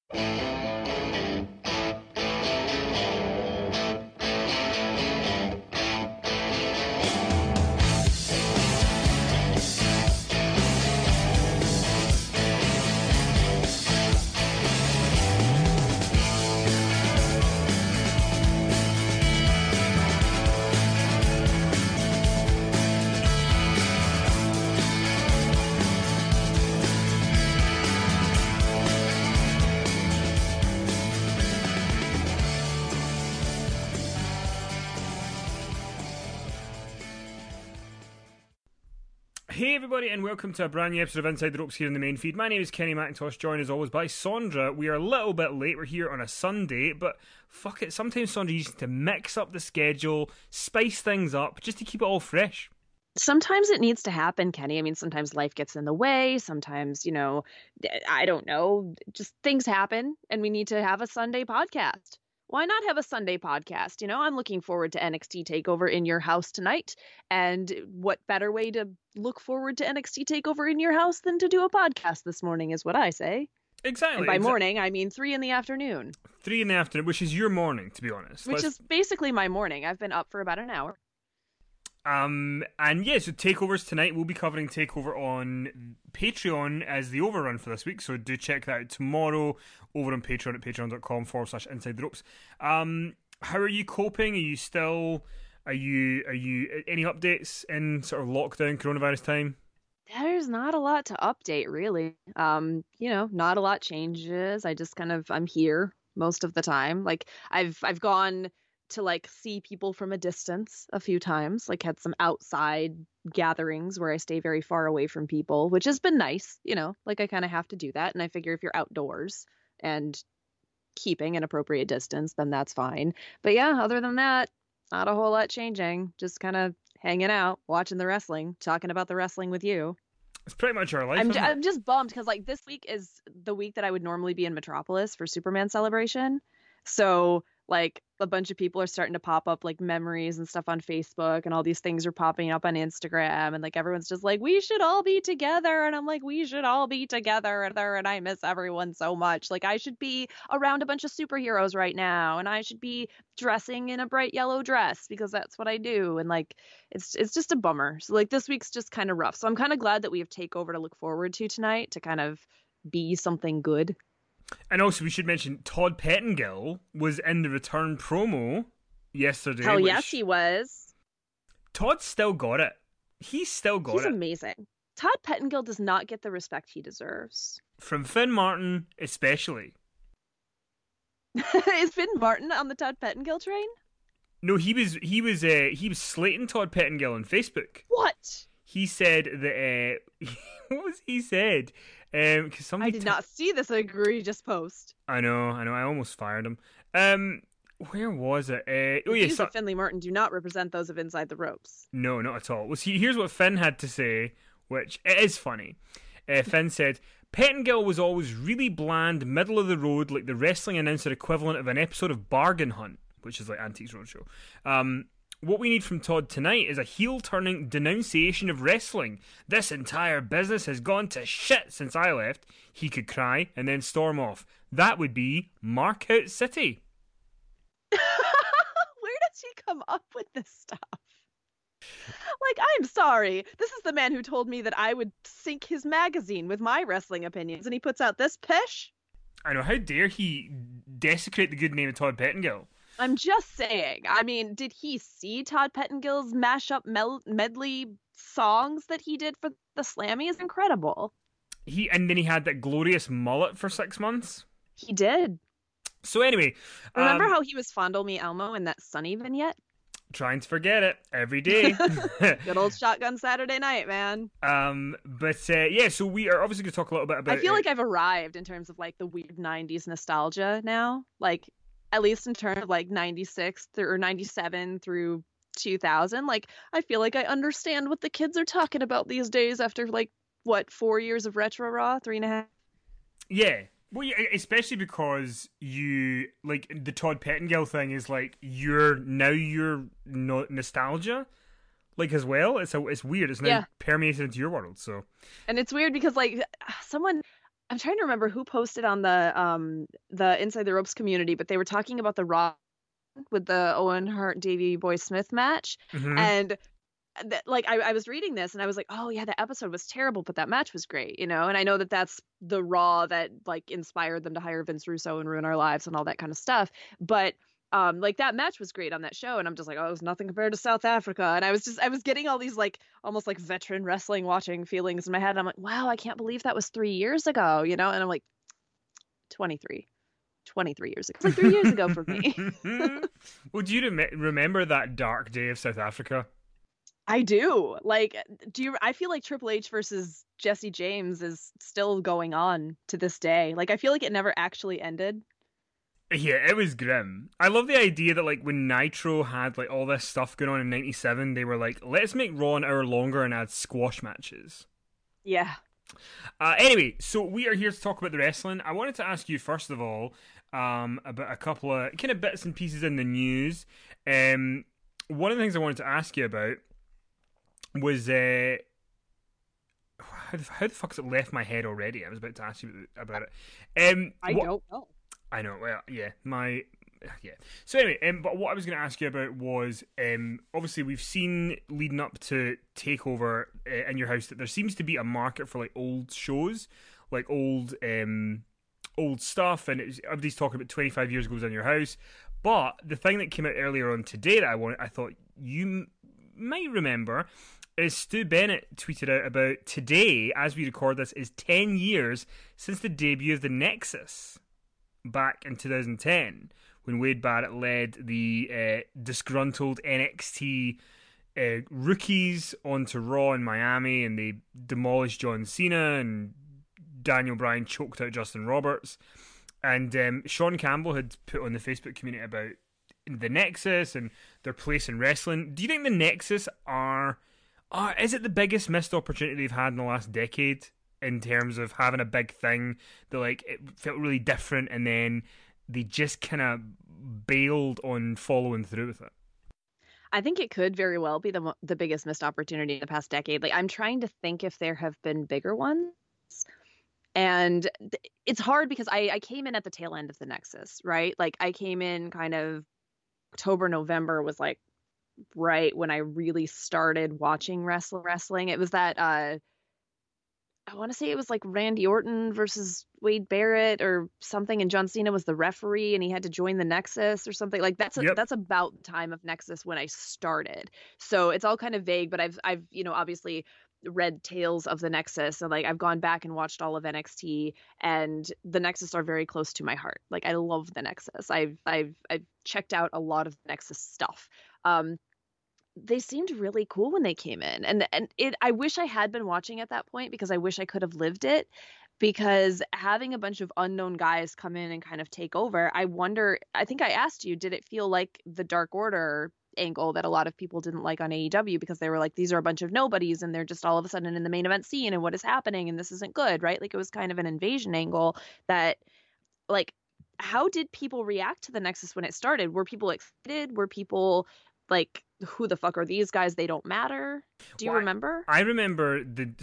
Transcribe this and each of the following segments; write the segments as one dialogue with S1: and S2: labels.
S1: Hey everybody, and welcome to a brand new episode of Inside the Ropes here in the main feed. My name is Kenny McIntosh, joined as always by Sondra. We are a little bit late, we're here on a Sunday, but fuck it, sometimes Sondra uses to mix up the schedule, spice things up, just to keep it all fresh.
S2: Sometimes it needs to happen, Kenny. I mean, sometimes life gets in the way. Sometimes, I don't know, just things happen and we need to have a Sunday podcast. Why not have a Sunday podcast? I'm looking forward to NXT TakeOver in your house tonight. And what better way to look forward to NXT TakeOver in your house than to do a podcast this morning is what I say.
S1: Exactly.
S2: And by morning, I mean 3 p.m.
S1: 3 p.m, which is your morning, to be honest.
S2: Which is basically my morning. I've been up for about an hour.
S1: And yeah, so takeovers tonight. We'll be covering takeover on Patreon as the overrun for this week, so do check that out tomorrow over on Patreon at patreon.com/inside the ropes. How are you coping? Are you any updates in sort of lockdown coronavirus time?
S2: There's not a lot to update, really. Not a lot changes. I'm here most of the time. Like I've gone to see people from a distance a few times, had some outside gatherings where I stay very far away from people, which has been nice, I kind of have to do that. And I figure if you're outdoors and keeping an appropriate distance, then that's fine. But yeah, other than that, not a whole lot changing. Just kind of hanging out, watching the wrestling, talking about the wrestling with you.
S1: It's pretty much our life.
S2: I'm just bummed because this week is the week that I would normally be in Metropolis for Superman Celebration. So a bunch of people are starting to pop up memories and stuff on Facebook, and all these things are popping up on Instagram, and everyone's just we should all be together, and I'm we should all be together, and I miss everyone so much. I should be around a bunch of superheroes right now, and I should be dressing in a bright yellow dress because that's what I do, and it's just a bummer. So this week's just kind of rough. So I'm kind of glad that we have TakeOver to look forward to tonight to kind of be something good.
S1: And also, we should mention Todd Pettengill was in the return promo yesterday.
S2: Hell yes, he was.
S1: Todd still got it. He's
S2: He's amazing. Todd Pettengill does not get the respect he deserves.
S1: From Finn Martin, especially.
S2: Is Finn Martin on the Todd Pettengill train?
S1: No, he was slating Todd Pettengill on Facebook.
S2: What?
S1: He said that. What was he said? Cause
S2: I did not see this egregious post.
S1: I know. I almost fired him. Where was it?
S2: The views of Finley Martin do not represent those of Inside the Ropes.
S1: No, not at all. Well, see, here's what Finn had to say, which it is funny. Finn said, Pettengill was always really bland, middle of the road, like the wrestling announcer equivalent of an episode of Bargain Hunt, which is like Antiques Roadshow. What we need from Todd tonight is a heel-turning denunciation of wrestling. This entire business has gone to shit since I left. He could cry and then storm off. That would be Markout City.
S2: Where does he come up with this stuff? I'm sorry. This is the man who told me that I would sink his magazine with my wrestling opinions, and he puts out this pish?
S1: I know. How dare he desecrate the good name of Todd Pettengill?
S2: I'm just saying. I mean, did he see Todd Pettengill's mashup medley songs that he did for the Slammy? Is incredible.
S1: And then he had that glorious mullet for 6 months.
S2: He did.
S1: So anyway,
S2: remember how he was Fondle Me Elmo in that Sunny vignette?
S1: Trying to forget it every day.
S2: Good old Shotgun Saturday Night, man.
S1: Yeah, so we are obviously going to talk a little bit about.
S2: I feel like I've arrived in terms of the weird '90s nostalgia now. At least in terms of 96 or 97 through 2000, I feel like I understand what the kids are talking about these days after 4 years of Retro Raw, 3.5.
S1: Yeah, well, yeah, especially because you the Todd Pettengill thing is your nostalgia, as well. It's weird. It's now permeated into your world. So,
S2: and it's weird because someone. I'm trying to remember who posted on the Inside the Ropes community, but they were talking about the Raw with the Owen Hart Davey Boy Smith match,
S1: Hmm.
S2: and like I was reading this and I was like, oh yeah, the episode was terrible, but that match was great, you know. And I know that that's the Raw that like inspired them to hire Vince Russo and ruin our lives and all that kind of stuff. But like that match was great on that show, and I'm just like, oh, it was nothing compared to South Africa. And I was getting all these like almost like veteran wrestling watching feelings in my head. And I'm like, wow, I can't believe that was 3 years ago, you know. And I'm like, 23, 23 years ago. It's like 3 years ago for me.
S1: Well, do you remember that dark day of South Africa?
S2: I do. Like, do you? I feel like Triple H versus Jesse James is still going on to this day. Like, I feel like it never actually ended.
S1: Yeah, it was grim. I love the idea that like when Nitro had like all this stuff going on in '97, they were like, let's make Raw an hour longer and add squash matches.
S2: Yeah.
S1: Anyway, so we are here to talk about the wrestling. I wanted to ask you first of all about a couple of kind of bits and pieces in the news. One of the things I wanted to ask you about was how the fuck's it left my head already? I was about to ask you about it.
S2: I don't know.
S1: I know. Well, yeah, yeah. So anyway, but what I was going to ask you about was obviously we've seen leading up to Takeover in your house that there seems to be a market for like old shows, like old stuff, and everybody's talking about 25 years ago's in your house. But the thing that came out earlier on today that I thought you might remember is Stu Bennett tweeted out about today, as we record this, is 10 years since the debut of the Nexus back in 2010 when Wade Barrett led the disgruntled NXT rookies onto Raw in Miami, and they demolished John Cena, and Daniel Bryan choked out Justin Roberts. And Sean Campbell had put on the Facebook community about the Nexus and their place in wrestling. Do you think the Nexus is it the biggest missed opportunity they've had in the last decade in terms of having a big thing that like it felt really different, and then they just kind of bailed on following through with it?
S2: I think it could very well be the biggest missed opportunity in the past decade. Like, I'm trying to think if there have been bigger ones. And it's hard because I came in at the tail end of the Nexus, right? Like, I came in kind of October, November was like right when I really started watching wrestling. It was that I want to say it was like Randy Orton versus Wade Barrett or something, and John Cena was the referee, and he had to join the Nexus or something. Like
S1: Yep.
S2: that's about the time of Nexus when I started. So it's all kind of vague, but I've obviously read tales of the Nexus, and like I've gone back and watched all of NXT, and the Nexus are very close to my heart. Like, I love the Nexus. I've checked out a lot of the Nexus stuff. They seemed really cool when they came in, and I wish I had been watching at that point because I wish I could have lived it, because having a bunch of unknown guys come in and kind of take over, I think I asked you, did it feel like the Dark Order angle that a lot of people didn't like on AEW, because they were like, these are a bunch of nobodies and they're just all of a sudden in the main event scene, and what is happening, and this isn't good, right? Like, it was kind of an invasion angle that, like, how did people react to the Nexus when it started? Were people excited? Were people like, who the fuck are these guys? They don't matter. Do you
S1: Well,
S2: remember?
S1: I remember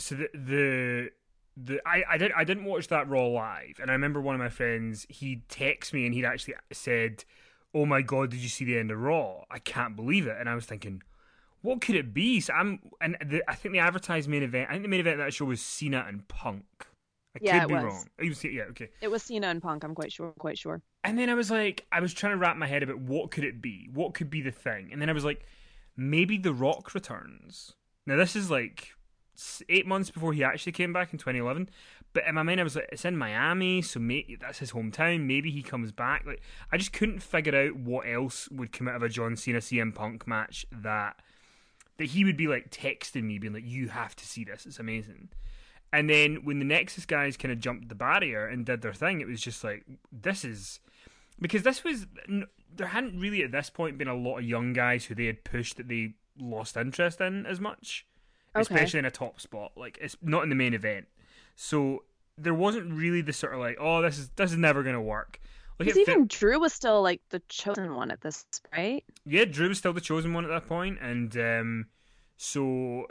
S1: I didn't watch that Raw live, and I remember one of my friends, he'd text me and he'd actually said, "Oh my god, did you see the end of Raw? I can't believe it." And I was thinking, what could it be? So I think the advertised main event. I think the main event of that show was Cena and Punk. I
S2: Yeah,
S1: could
S2: it
S1: be
S2: was.
S1: wrong. Yeah, okay.
S2: It was Cena and Punk. I'm quite sure. Quite sure.
S1: And then I was like, I was trying to wrap my head about what could it be? What could be the thing? And then I was like, maybe The Rock returns. Now this is like 8 months before he actually came back in 2011. But in my mind, I was like, it's in Miami, so maybe that's his hometown. Maybe he comes back. Like, I just couldn't figure out what else would come out of a John Cena CM Punk match that he would be like texting me, being like, "You have to see this. It's amazing." And then when the Nexus guys kind of jumped the barrier and did their thing, it was just like, this is because this was there hadn't really at this point been a lot of young guys who they had pushed that they lost interest in as much,
S2: Okay.
S1: especially in a top spot. Like, it's not in the main event, so there wasn't really the sort of like, oh, this is never gonna work. Like,
S2: Because even Drew was still like the chosen one at this, right?
S1: yeah, Drew was still the chosen one at that point, and so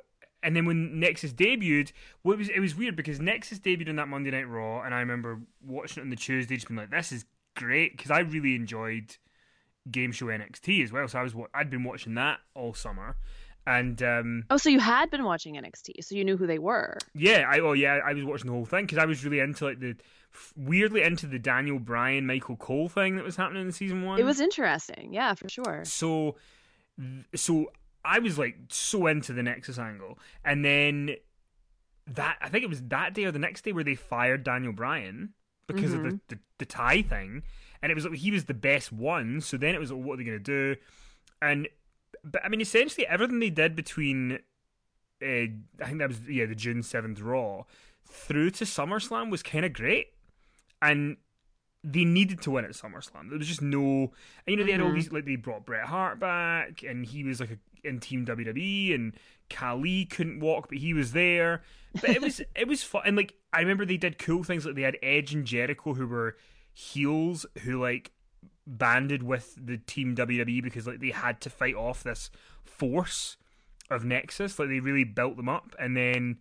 S1: and then when Nexus debuted, well, it was weird because Nexus debuted on that Monday Night Raw, and I remember watching it on the Tuesday, just being like, "This is great," because I really enjoyed Game Show NXT as well. So I'd been watching that all summer, and
S2: Oh, so you had been watching NXT, so you knew who they were.
S1: yeah, I was watching the whole thing because I was really into like weirdly into the Daniel Bryan Michael Cole thing that was happening in season 1.
S2: It was interesting, yeah, for sure.
S1: So I was like so into the Nexus angle, and then I think it was that day or the next day where they fired Daniel Bryan because of the tie thing, and it was like he was the best one. So then it was like, what are they going to do? But I mean, essentially everything they did between I think that was the June 7th Raw through to SummerSlam was kind of great, and they needed to win at SummerSlam. There was just no, and they had all these, like, they brought Bret Hart back, and he was like in Team WWE, and Khali couldn't walk, but he was there. But it was fun, and like I remember they did cool things, like they had Edge and Jericho who were heels who like banded with the Team WWE because like they had to fight off this force of Nexus. Like they really built them up, and then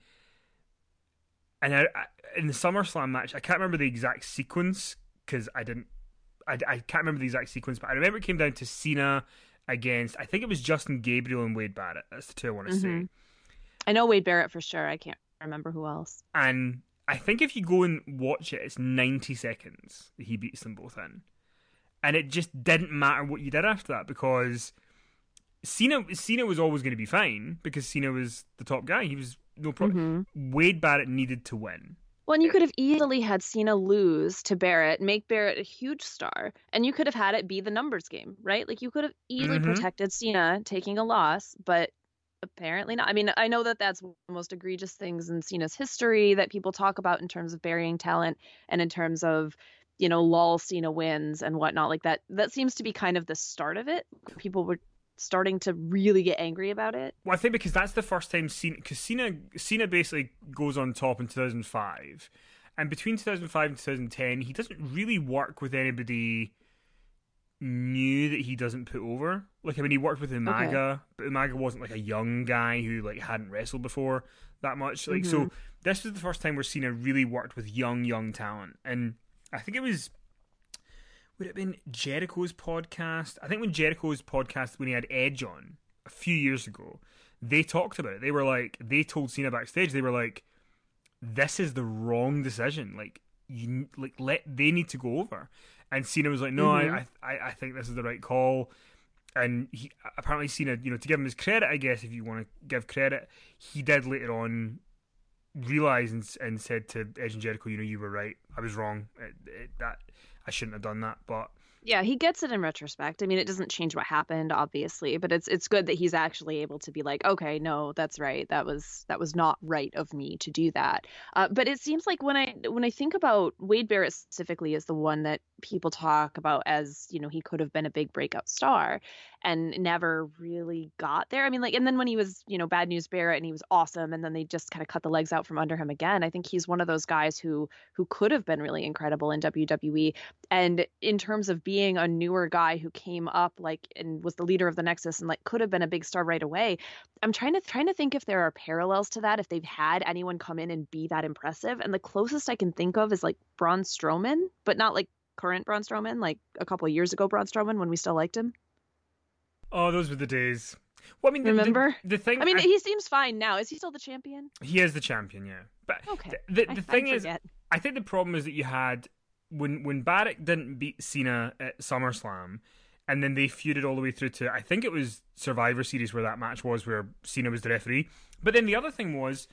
S1: in the SummerSlam match, I can't remember the exact sequence because I can't remember the exact sequence, but I remember it came down to Cena against, I think it was Justin Gabriel and Wade Barrett. That's the two I want to say.
S2: I know Wade Barrett for sure. I can't remember who else.
S1: And I think if you go and watch it, it's 90 seconds that he beats them both in. And it just didn't matter what you did after that because Cena was always going to be fine because Cena was the top guy. He was no problem. Wade Barrett needed to win.
S2: Well, and you could have easily had Cena lose to Barrett, make Barrett a huge star, and you could have had it be the numbers game, right? Like you could have easily protected Cena taking a loss, but apparently not. I mean, I know that that's one of the most egregious things in Cena's history that people talk about in terms of burying talent and in terms of, lull Cena wins and whatnot. Like that seems to be kind of the start of it. People were starting to really get angry about it.
S1: Well, I think because that's the first time Cena basically goes on top in 2005, and between 2005 and 2010 he doesn't really work with anybody new that he doesn't put over. Like, I mean, he worked with Umaga, but Umaga wasn't like a young guy who like hadn't wrestled before that much. Like, so this was the first time where Cena really worked with young talent, and I think it was, would it have been Jericho's podcast? I think when Jericho's podcast, when he had Edge on a few years ago, they talked about it. They were like, they told Cena backstage, they were like, this is the wrong decision. Like, they need to go over. And Cena was like, no, I think this is the right call. And he apparently Cena, to give him his credit, I guess, if you want to give credit, he did later on realize and said to Edge and Jericho, you were right. I was wrong. That I shouldn't have done that, but
S2: yeah, he gets it in retrospect. I mean, it doesn't change what happened, obviously, but it's good that he's actually able to be like, okay, no, that's right. That was not right of me to do that. But it seems like when I think about Wade Barrett specifically as the one that people talk about as, he could have been a big breakout star and never really got there. I mean, like, and then when he was, Bad News Barrett and he was awesome, and then they just kind of cut the legs out from under him again. I think he's one of those guys who could have been really incredible in WWE. And in terms of being a newer guy who came up and was the leader of the Nexus and could have been a big star right away, I'm trying to think if there are parallels to that, if they've had anyone come in and be that impressive. And the closest I can think of is Braun Strowman, but not current Braun Strowman, like a couple of years ago Braun Strowman when we still liked him.
S1: Oh, those were the days. Well, I mean,
S2: remember
S1: the thing.
S2: I mean, he seems fine now. Is he still the champion?
S1: He is the champion, yeah. But
S2: okay.
S1: The thing is, I think the problem is that you had when Barrett didn't beat Cena at SummerSlam, and then they feuded all the way through to, I think it was Survivor Series where that match was, where Cena was the referee. But then the other thing was,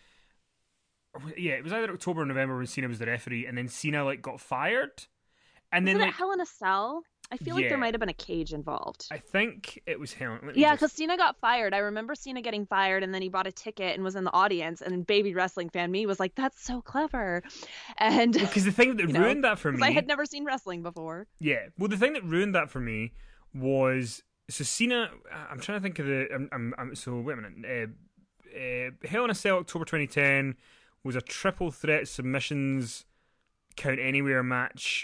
S1: it was either October or November when Cena was the referee, and then Cena got fired, and then
S2: it Hell in a Cell? I feel like there might have been a cage involved.
S1: I think it was Hell.
S2: Yeah, because Cena got fired. I remember Cena getting fired, and then he bought a ticket and was in the audience. And baby wrestling fan me was like, "That's so clever." And
S1: because the thing that ruined that for me,
S2: I had never seen wrestling before.
S1: Yeah, well, the thing that ruined that for me was Cena. I'm trying to think of the. So wait a minute. Hell in a Cell October 2010 was a triple threat submissions count anywhere match.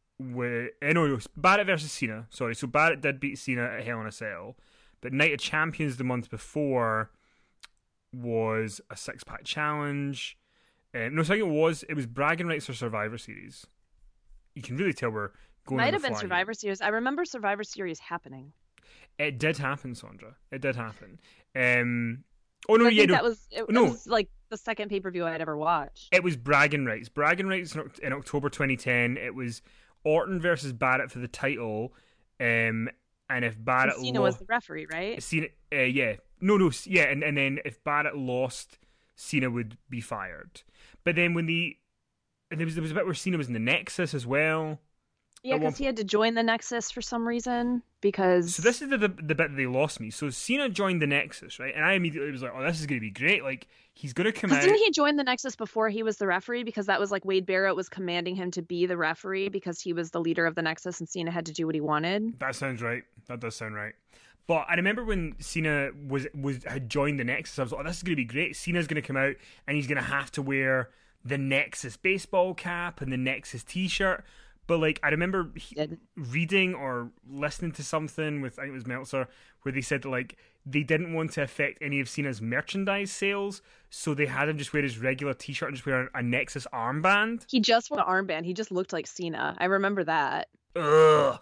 S1: Barrett versus Cena. Sorry, so Barrett did beat Cena at Hell in a Cell, but Night of Champions the month before was a 6-pack challenge. No, second it was bragging rights for Survivor Series. You can really tell we're going on
S2: Might
S1: the
S2: have been
S1: fly here.
S2: Survivor Series. I remember Survivor Series happening.
S1: It did happen, Sandra. It did happen. Oh no,
S2: I
S1: yeah,
S2: think
S1: no,
S2: that was it
S1: no.
S2: was like the second pay-per-view I'd ever watched.
S1: It was bragging rights. Bragging rights in October 2010. It was Orton versus Barrett for the title. And if
S2: And
S1: Barrett
S2: Cena was the referee, right?
S1: Cena, yeah, no, yeah, and then if Barrett lost, Cena would be fired. But then there was a bit where Cena was in the Nexus as well.
S2: Yeah,
S1: At one
S2: because he had to join the Nexus for some reason. Because
S1: So this is the bit that they lost me. So Cena joined the Nexus, right? And I immediately was like, "Oh, this is going to be great! Like he's going to come out."
S2: didn't he join the Nexus before he was the referee? Because that was like Wade Barrett was commanding him to be the referee because he was the leader of the Nexus and Cena had to do what he wanted.
S1: That sounds right. That does sound right. But I remember when Cena had joined the Nexus, I was like, "Oh, this is going to be great! Cena's going to come out and he's going to have to wear the Nexus baseball cap and the Nexus T-shirt." But like, I remember reading or listening to something with, I think it was Meltzer, where they said that like they didn't want to affect any of Cena's merchandise sales, so they had him just wear his regular T-shirt and just wear a Nexus armband.
S2: He just wore an armband. He just looked like Cena. I remember that.
S1: Ugh.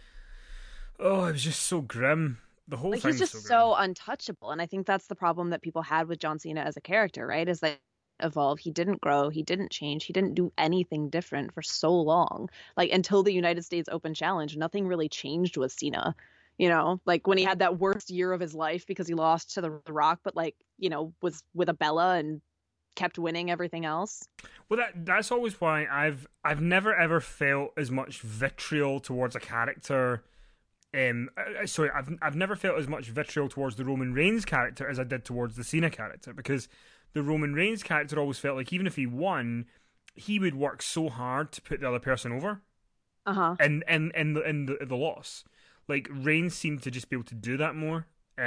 S1: Oh, it was just so grim. The whole
S2: Like
S1: thing
S2: he's
S1: was
S2: just
S1: so grim.
S2: so untouchable, and I think that's the problem that people had with John Cena as a character, right? Is that evolve. He didn't grow. He didn't change. He didn't do anything different for so long. Like until the United States Open Challenge, nothing really changed with Cena. You know, like when he had that worst year of his life because he lost to the Rock, but like, you know, was with a Bella and kept winning everything else.
S1: Well, that's always why I've never ever felt as much vitriol towards a character. Sorry, I've never felt as much vitriol towards the Roman Reigns character as I did towards the Cena character, because the Roman Reigns character always felt like even if he won, he would work so hard to put the other person over.
S2: Uh-huh.
S1: And the loss, like Reigns seemed to just be able to do that more.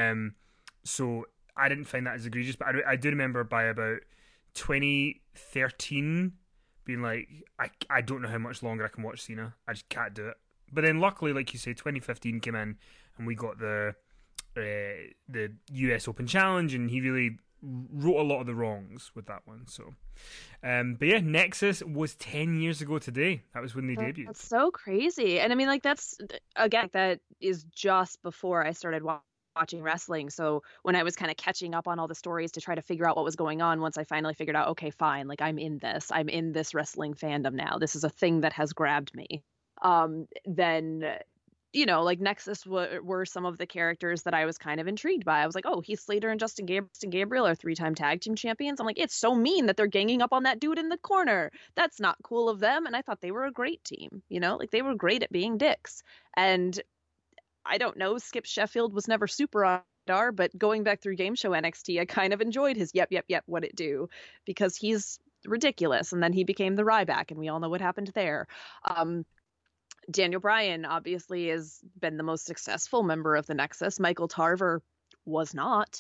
S1: So I didn't find that as egregious, but I do remember by about 2013 being like, I don't know how much longer I can watch Cena. I just can't do it. But then luckily, like you say, 2015 came in and we got the US Open Challenge, and he really wrote a lot of the wrongs with that one. So, but yeah, Nexus was 10 years ago today. That was when they debuted.
S2: That's so crazy. And I mean, like, that's, again, that is just before I started watching wrestling. So when I was kind of catching up on all the stories to try to figure out what was going on, once I finally figured out, okay, fine, like I'm in this wrestling fandom now. This is a thing that has grabbed me. Then you know, like Nexus were some of the characters that I was kind of intrigued by. I was like, oh, Heath Slater and Justin Gabriel are 3-time tag team champions. I'm like, it's so mean that they're ganging up on that dude in the corner. That's not cool of them. And I thought they were a great team, you know, like they were great at being dicks. And I don't know, Skip Sheffield was never super on radar, but going back through Game Show NXT, I kind of enjoyed his yep, what it do, because he's ridiculous. And then he became the Ryback, and we all know what happened there. Daniel Bryan obviously has been the most successful member of the Nexus. Michael Tarver was not.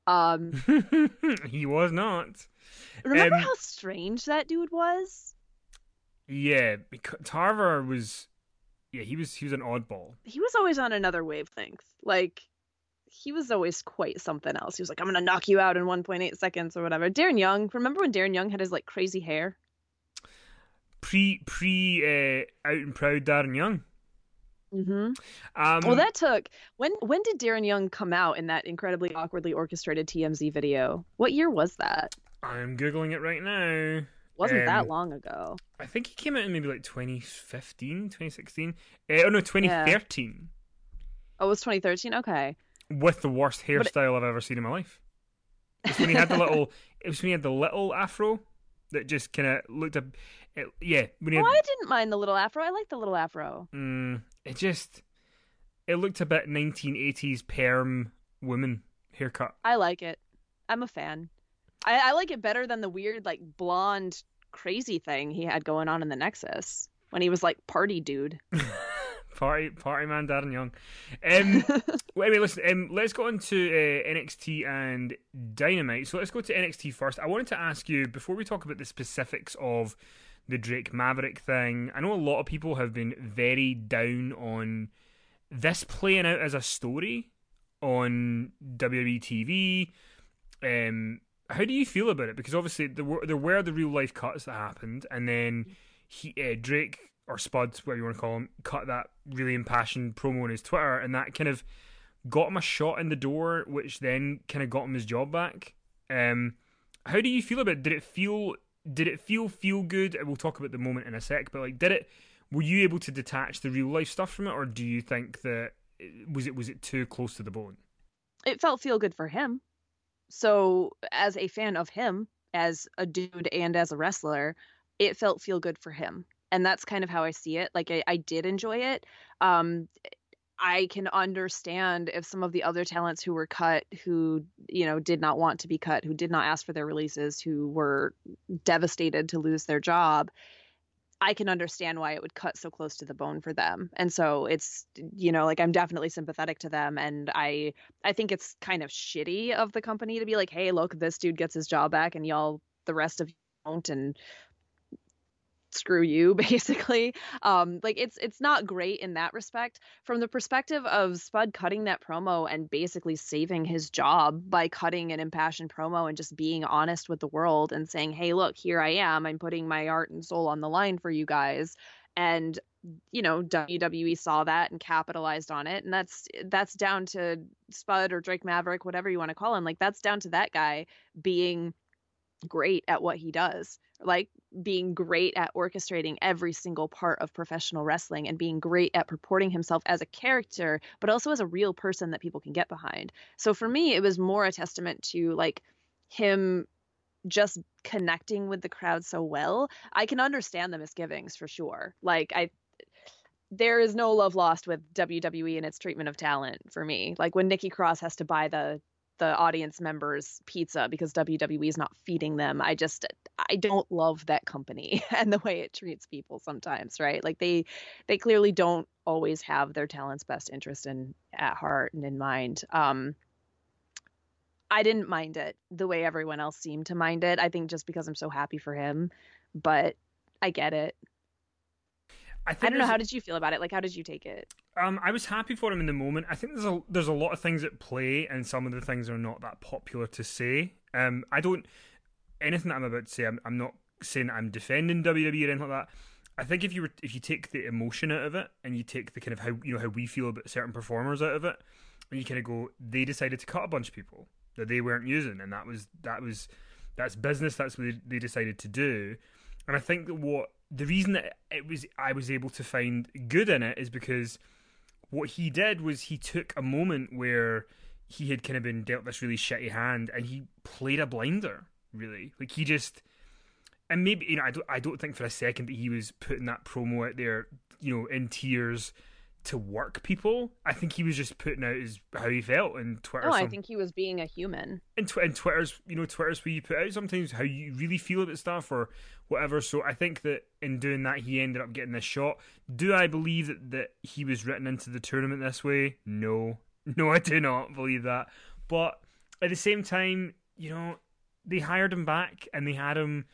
S1: He was not.
S2: Remember how strange that dude was?
S1: Yeah, Tarver was. Yeah, he was an oddball.
S2: He was always on another wavelength. Like, he was always quite something else. He was like, I'm gonna knock you out in 1.8 seconds or whatever. Darren Young, remember when Darren Young had his like crazy hair?
S1: Pre Out and Proud Darren Young.
S2: Mm-hmm. Well, that took when did Darren Young come out in that incredibly awkwardly orchestrated TMZ video? What year was that?
S1: I'm googling it right now.
S2: Wasn't that long ago.
S1: I think he came out in maybe like 2015, 2016. Oh no, 2013.
S2: Yeah. Oh, it was 2013. Okay.
S1: With the worst hairstyle I've ever seen in my life. It's when he had the little. It was when he had the little afro that just kind of looked up. Yeah. When he had,
S2: I didn't mind the little afro. I like the little afro.
S1: It looked a bit 1980s perm woman haircut.
S2: I like it. I'm a fan. I like it better than the weird like blonde crazy thing he had going on in the Nexus when he was like party dude.
S1: Party man Darren Young. Anyway, listen. Let's go on to NXT and Dynamite. So let's go to NXT first. I wanted to ask you, before we talk about the specifics of the Drake Maverick thing, I know a lot of people have been very down on this playing out as a story on WWE TV. how do you feel about it? Because obviously there were the real life cuts that happened, and then Drake or Spud, whatever you want to call him, cut that really impassioned promo on his Twitter, and that kind of got him a shot in the door, which then kind of got him his job back. How do you feel about it? Did it feel good? We'll talk about the moment in a sec, but like, were you able to detach the real life stuff from it, or do you think that was it too close to the bone?
S2: It felt feel good for him. So, as a fan of him, as a dude and as a wrestler, it felt feel good for him. And that's kind of how I see it. Like, I did enjoy it. Um, I can understand if some of the other talents who were cut, who, did not want to be cut, who did not ask for their releases, who were devastated to lose their job, I can understand why it would cut so close to the bone for them. And so it's, like, I'm definitely sympathetic to them. And I think it's kind of shitty of the company to be like, hey, look, this dude gets his job back and y'all, the rest of you don't, and screw you, basically. Like, it's not great in that respect. From the perspective of Spud cutting that promo and basically saving his job by cutting an impassioned promo and just being honest with the world and saying, hey, look, here I am, I'm putting my heart and soul on the line for you guys. And WWE saw that and capitalized on it, and that's down to Spud or Drake Maverick, whatever you want to call him. Like, that's down to that guy being great at what he does, like being great at orchestrating every single part of professional wrestling and being great at purporting himself as a character, but also as a real person that people can get behind. So for me, it was more a testament to like him just connecting with the crowd so well. I can understand the misgivings for sure. Like, there is no love lost with WWE and its treatment of talent for me. Like, when Nikki Cross has to buy the audience members pizza because WWE is not feeding them, I don't love that company and the way it treats people sometimes, right? Like, they clearly don't always have their talent's best interest at heart and in mind. I didn't mind it the way everyone else seemed to mind it. I think just because I'm so happy for him, but I get it. I don't know. How did you feel about it? Like, how did you take it?
S1: I was happy for him in the moment. I think there's a lot of things at play, and some of the things are not that popular to say. I don't anything that I'm about to say. I'm not saying that I'm defending WWE or anything like that. I think if you take the emotion out of it, and you take the kind of how we feel about certain performers out of it, and you kind of go, they decided to cut a bunch of people that they weren't using, and that's business. That's what they decided to do. And I think that the reason that I was able to find good in it is because what he did was he took a moment where he had kind of been dealt this really shitty hand, and he played a blinder, really. Like, he just, and maybe, I don't think for a second that he was putting that promo out there, in tears to work people. I think he was just putting out how he felt in Twitter.
S2: I think he was being a human.
S1: And Twitter's, Twitter's where you put out sometimes how you really feel about stuff or whatever. So I think that in doing that, he ended up getting this shot. Do I believe that he was written into the tournament this way? No, I do not believe that. But at the same time, they hired him back and they had him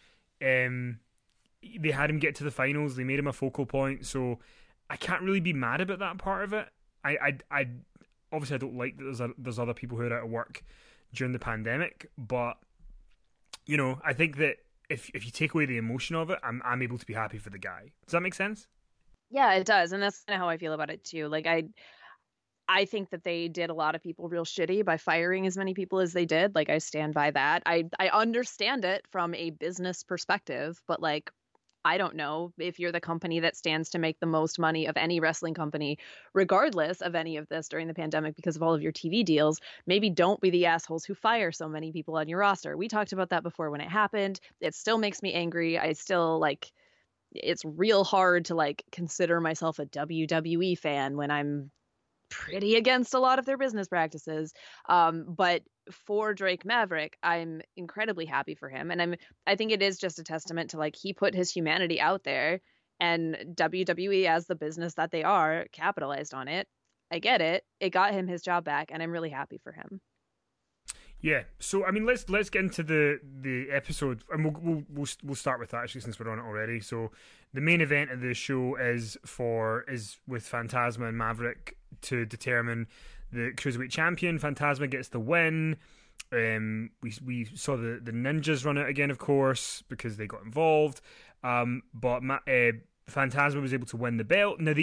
S1: get to the finals. They made him a focal point. So I can't really be mad about that part of it. I obviously I don't like that there's other people who are out of work during the pandemic, but I think that if you take away the emotion of it, I'm able to be happy for the guy. Does that make sense?
S2: Yeah, it does, and that's kind of how I feel about it too. Like, I think that they did a lot of people real shitty by firing as many people as they did. Like, I stand by that. I understand it from a business perspective, but like, I don't know, if you're the company that stands to make the most money of any wrestling company, regardless of any of this during the pandemic because of all of your TV deals, maybe don't be the assholes who fire so many people on your roster. We talked about that before when it happened. It still makes me angry. I still, like, it's real hard to, like, consider myself a WWE fan when I'm pretty against a lot of their business practices. But for Drake Maverick, I'm incredibly happy for him. And I think it is just a testament to, like, he put his humanity out there, and WWE, as the business that they are, capitalized on it. I get it. It got him his job back, and I'm really happy for him.
S1: Yeah. So I mean, let's get into the episode, and we'll start with that actually since we're on it already. So the main event of the show is with Phantasma and Maverick to determine the Cruiserweight champion. Phantasma gets the win. We saw the ninjas run out again, of course, because they got involved. But Phantasma was able to win the belt. Now,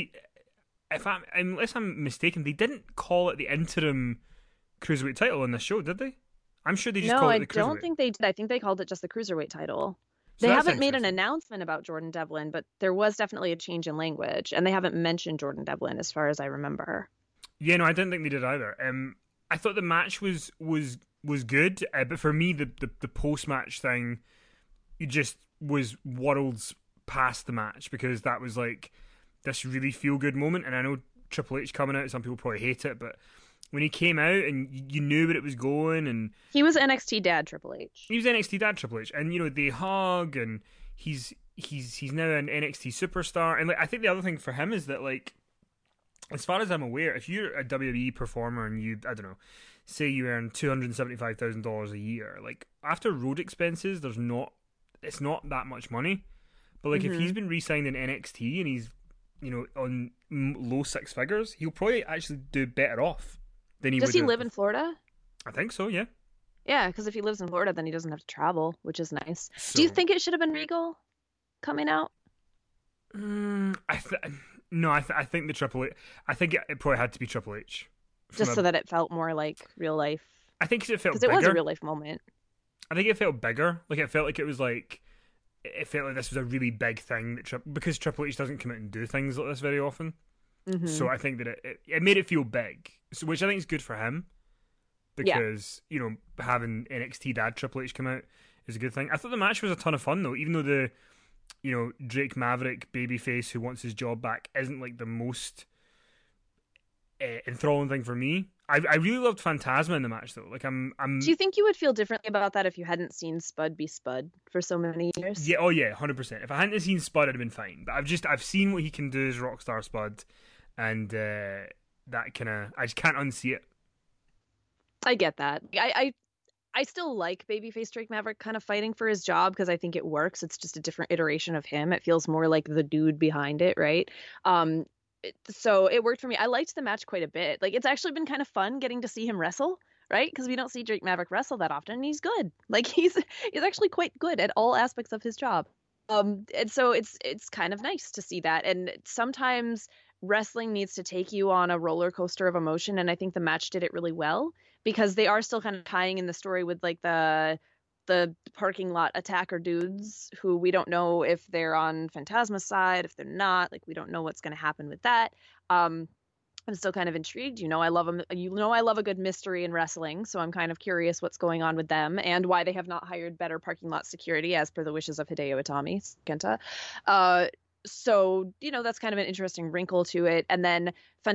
S1: unless I'm mistaken, they didn't call it the interim cruiserweight title on this show, did they? I'm sure they just
S2: No,
S1: called
S2: I
S1: it the cruiserweight.
S2: don't think they did. I think they called it just the cruiserweight title.
S1: So
S2: They
S1: that's
S2: haven't made an
S1: interesting.
S2: announcement about Jordan Devlin, but there was definitely a change in language, and they haven't mentioned Jordan Devlin as far as I remember.
S1: Yeah, no, I didn't think they did either. I thought the match was good, but for me, the post match thing, it just was worlds past the match because that was like this really feel good moment. And I know Triple H coming out, some people probably hate it, but when he came out and you knew where it was going, and
S2: He was NXT dad Triple H.
S1: he was NXT dad Triple H, and they hug, and he's now an NXT superstar. And like I think the other thing for him is that, like, as far as I'm aware, if you're a WWE performer and I don't know, say you earn $275,000 a year, like after road expenses, it's not that much money. But like if he's been re-signed in NXT and he's on low six figures, he'll probably actually do better off than he
S2: Does
S1: would
S2: he
S1: have.
S2: live in Florida?
S1: I think so, yeah.
S2: Yeah, because if he lives in Florida, then he doesn't have to travel, which is nice. Do you
S1: So
S2: think it should have been Regal coming out?
S1: I no, I think the Triple H. I think it probably had to be Triple H.
S2: Just so that it felt more like real life?
S1: I think 'cause it felt
S2: Because it
S1: bigger.
S2: was a real life moment.
S1: I think it felt bigger. Like it felt like it was like it felt like this was a really big thing because Triple H doesn't come out and do things like this very often. So I think that it made it feel big, so, which I think is good for him because having NXT dad Triple H come out is a good thing. I thought the match was a ton of fun though, even though the Drake Maverick babyface who wants his job back isn't like the most enthralling thing for me. I really loved Phantasma in the match though. Like I'm
S2: Do you think you would feel differently about that if you hadn't seen Spud be Spud for so many years?
S1: yeah, oh yeah, 100%. If I hadn't seen Spud, I'd have been fine. But I've seen what he can do as Rockstar Spud, and that kind of I just can't unsee it.
S2: I get that. I still like babyface Drake Maverick kind of fighting for his job because I think it works. It's just a different iteration of him. It feels more like the dude behind it, right? So it worked for me. I liked the match quite a bit. Like it's actually been kind of fun getting to see him wrestle, right? Because we don't see Drake Maverick wrestle that often, and he's good. Like he's actually quite good at all aspects of his job. And so it's kind of nice to see that. And sometimes wrestling needs to take you on a roller coaster of emotion, and I think the match did it really well because they are still kind of tying in the story with like the parking lot attacker dudes who we don't know if they're on Phantasma's side, if they're not. Like we don't know what's going to happen with that. I'm still kind of intrigued. I love them. I love a good mystery in wrestling, so I'm kind of curious what's going on with them and why they have not hired better parking lot security, as per the wishes of Hideo Itami, Kenta. So that's kind of an interesting wrinkle to it. And then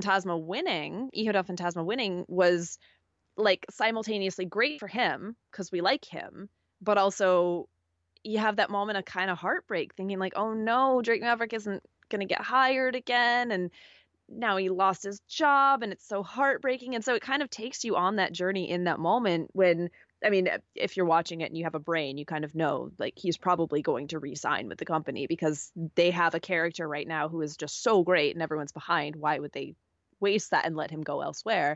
S2: Hijo Phantasma winning was like simultaneously great for him because we like him, but also you have that moment of kind of heartbreak, thinking like, oh no, Drake Maverick isn't gonna get hired again, and now he lost his job, and it's so heartbreaking. And so it kind of takes you on that journey in that moment when, I mean, if you're watching it and you have a brain, you kind of know like he's probably going to re-sign with the company because they have a character right now who is just so great and everyone's behind. Why would they waste that and let him go elsewhere?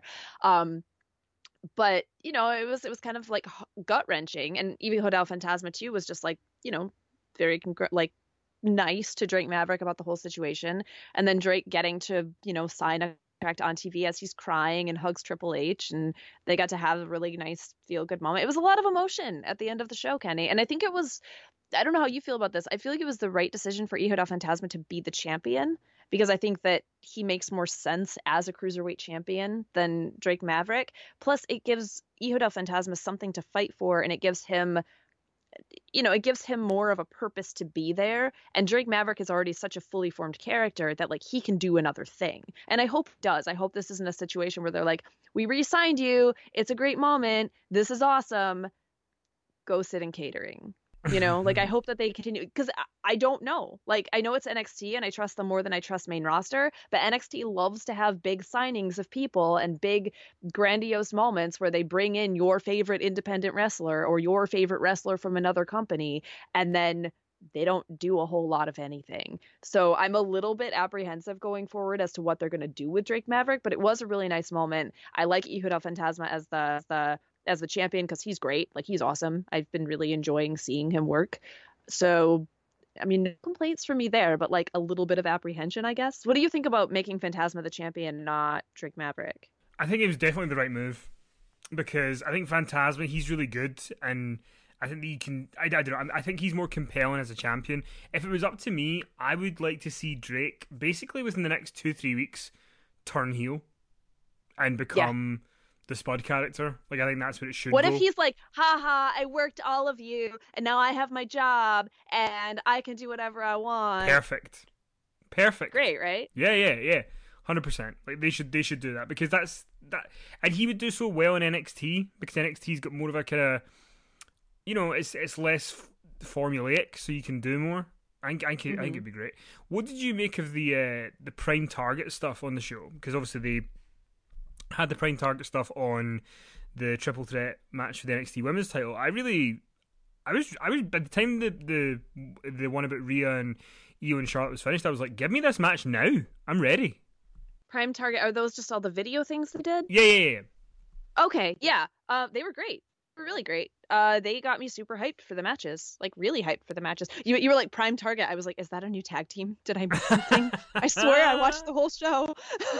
S2: But it was kind of like gut wrenching, and even Hodel Phantasma too was just like very like nice to Drake Maverick about the whole situation, and then Drake getting to sign a contract on TV as he's crying and hugs Triple H, and they got to have a really nice feel good moment. It was a lot of emotion at the end of the show, Kenny, and I think it was. I don't know how you feel about this. I feel like it was the right decision for Hijo Phantasma to be the champion because I think that he makes more sense as a cruiserweight champion than Drake Maverick. Plus, it gives Hijo Phantasma something to fight for, and it gives him more of a purpose to be there. And Drake Maverick is already such a fully formed character that like he can do another thing. And I hope he does. I hope this isn't a situation where they're like, we re-signed you. It's a great moment. This is awesome. Go sit in catering. Like I hope that they continue because I don't know. Like I know it's NXT and I trust them more than I trust main roster, but NXT loves to have big signings of people and big grandiose moments where they bring in your favorite independent wrestler or your favorite wrestler from another company, and then they don't do a whole lot of anything. So I'm a little bit apprehensive going forward as to what they're going to do with Drake Maverick, but it was a really nice moment. I like Hijo Phantasma as the as the champion because he's great. Like, he's awesome. I've been really enjoying seeing him work. So, I mean, no complaints from me there, but like a little bit of apprehension, I guess. What do you think about making Phantasma the champion, not Drake Maverick?
S1: I think it was definitely the right move because I think Phantasma, he's really good, and I think that he can. I don't know. I think he's more compelling as a champion. If it was up to me, I would like to see Drake basically within the next 2-3 weeks turn heel and become the Spud character. Like, I think that's what it should.
S2: What
S1: go.
S2: if he's like, haha, I worked all of you, and now I have my job, and I can do whatever I want.
S1: Perfect.
S2: Great, right?
S1: Yeah. 100%. Like, they should do that because that's that, and he would do so well in NXT because NXT's got more of a kind of, you know, it's less formulaic, so you can do more. I think it'd be great. What did you make of the Prime Target stuff on the show? Because obviously they had the Prime Target stuff on the triple threat match for the NXT Women's title. I was by the time the one about Rhea and Io and Charlotte was finished, I was like, give me this match now. I'm ready.
S2: Prime Target, are those just all the video things they did?
S1: Yeah.
S2: Okay, yeah. They were great. They were really great. They got me super hyped for the matches. Like, really hyped for the matches. You were like, Prime Target. I was like, is that a new tag team? Did I miss something? I swear I watched the whole show.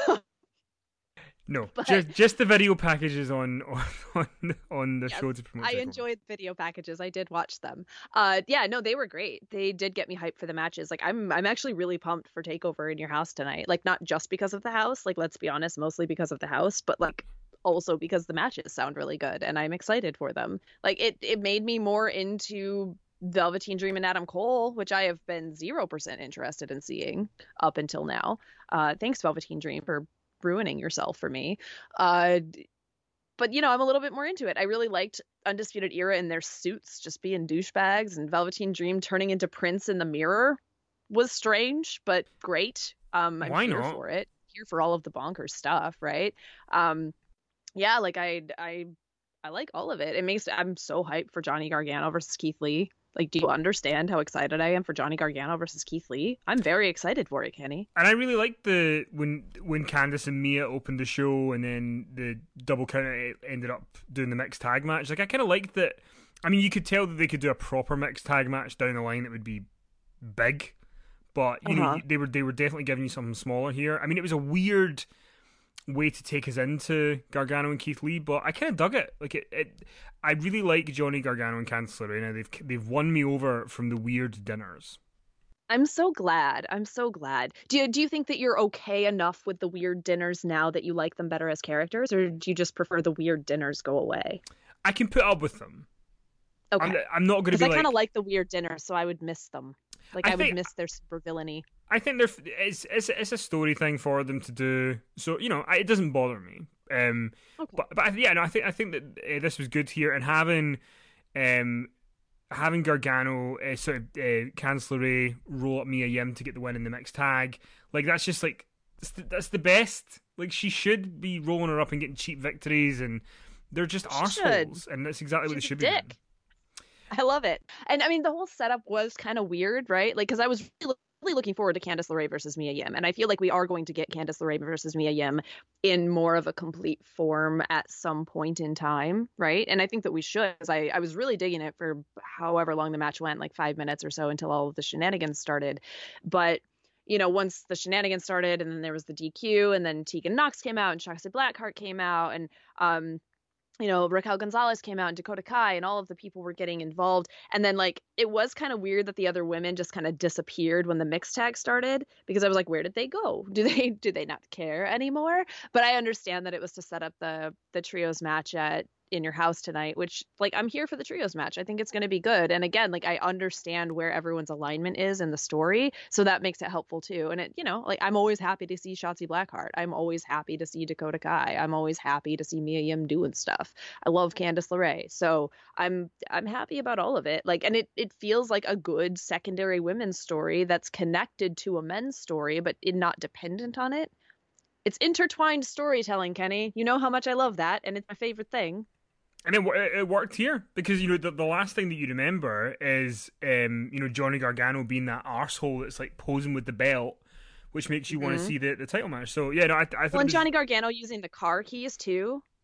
S1: No, just the video packages on the show to promote.
S2: I enjoyed video packages. I did watch them. No, they were great. They did get me hyped for the matches. Like, I'm actually really pumped for Takeover in your house tonight. Like, not just because of the house. Like, let's be honest, mostly because of the house, but like also because the matches sound really good and I'm excited for them. Like, it made me more into Velveteen Dream and Adam Cole, which I have been 0% interested in seeing up until now. Thanks, Velveteen Dream, for ruining yourself for me. But you know, I'm a little bit more into it. I really liked Undisputed Era in their suits just being douchebags, and Velveteen Dream turning into Prince in the mirror was strange but great. I'm
S1: Why
S2: here
S1: not?
S2: for it. Here for all of the bonkers stuff, right? Yeah, like I like all of it. I'm so hyped for Johnny Gargano versus Keith Lee. Like, do you understand how excited I am for Johnny Gargano versus Keith Lee? I'm very excited for it, Kenny.
S1: And I really liked when Candice and Mia opened the show, and then the double count ended up doing the mixed tag match. Like, I kind of liked that. I mean, you could tell that they could do a proper mixed tag match down the line that would be big, but you know, they were definitely giving you something smaller here. I mean, it was a weird way to take us into Gargano and Keith Lee, but I kind of dug it. Like, I really like Johnny Gargano and Candice LeRae. They've won me over from the weird dinners.
S2: I'm so glad. Do you think that you're okay enough with the weird dinners now that you like them better as characters, or do you just prefer the weird dinners go away?
S1: I can put up with them.
S2: Okay.
S1: I'm not going to be
S2: I kind of like the weird dinners, so I would miss them. Like, I would miss their super villainy.
S1: I think it's a story thing for them to do, so you know, it doesn't bother me. Okay. But yeah, no, I think that this was good here, and having Gargano Candice LeRae roll up Mia Yim to get the win in the mixed tag, like, that's just like that's the best. Like, she should be rolling her up and getting cheap victories, and they're just arseholes, and that's exactly what they should be doing.
S2: I love it. And I mean, the whole setup was kind of weird, right? Like, because I was really looking forward to Candice LeRae versus Mia Yim. And I feel like we are going to get Candice LeRae versus Mia Yim in more of a complete form at some point in time, right? And I think that we should. I was really digging it for however long the match went, like 5 minutes or so, until all of the shenanigans started. But you know, once the shenanigans started, and then there was the DQ, and then Tegan Nox came out, and Shotzi Blackheart came out, and you know, Raquel Gonzalez came out, and Dakota Kai, and all of the people were getting involved. And then, like, it was kind of weird that the other women just kind of disappeared when the mixed tag started, because I was like, where did they go? Do they not care anymore? But I understand that it was to set up the trios match at In Your House tonight, which, like, I'm here for the trios match. I think it's going to be good. And again, like, I understand where everyone's alignment is in the story, so that makes it helpful too. And it, you know, like, I'm always happy to see Shotzi Blackheart. I'm always happy to see Dakota Kai. I'm always happy to see Mia Yim doing stuff. I love Candice LeRae, so I'm happy about all of it. Like, and it feels like a good secondary women's story that's connected to a men's story, but not dependent on it. It's intertwined storytelling, Kenny. You know how much I love that, and it's my favorite thing.
S1: And it worked here, because, you know, the last thing that you remember is, you know, Johnny Gargano being that arsehole that's like posing with the belt, which makes you want to see the title match. So yeah, no, I thought.
S2: Well, and Johnny Gargano using the car keys too.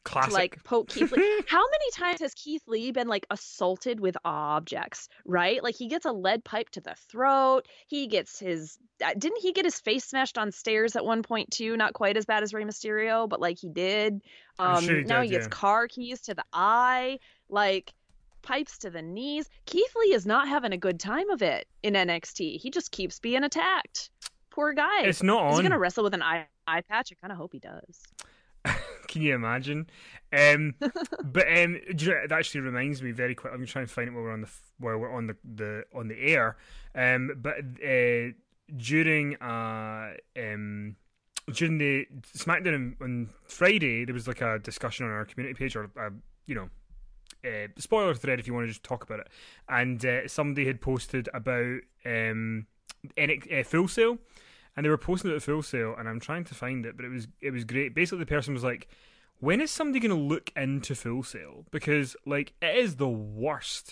S2: to
S1: Classic.
S2: like poke Keith Lee. How many times has Keith Lee been like assaulted with objects, right? Like he gets a lead pipe to the throat. He gets his didn't he get his face smashed on stairs at one point too? Not quite as bad as Rey Mysterio, but like he did.
S1: I'm sure he
S2: Now
S1: did,
S2: he gets
S1: yeah.
S2: car keys to the eye, like pipes to the knees. Keith Lee is not having a good time of it in NXT. He just keeps being attacked. Poor guy.
S1: It's not
S2: Is he
S1: on.
S2: gonna wrestle with an eye patch? I kind of hope he does.
S1: Can you imagine? Do you know, it actually reminds me very quick. I'm trying to find it while we're on the air. During during the SmackDown on Friday, there was like a discussion on our community page, or spoiler thread if you want to just talk about it. And somebody had posted about Full Sail, and they were posting it at Full Sail, and I'm trying to find it, but it was great. Basically, the person was like, "When is somebody going to look into Full Sail? Because like it is the worst."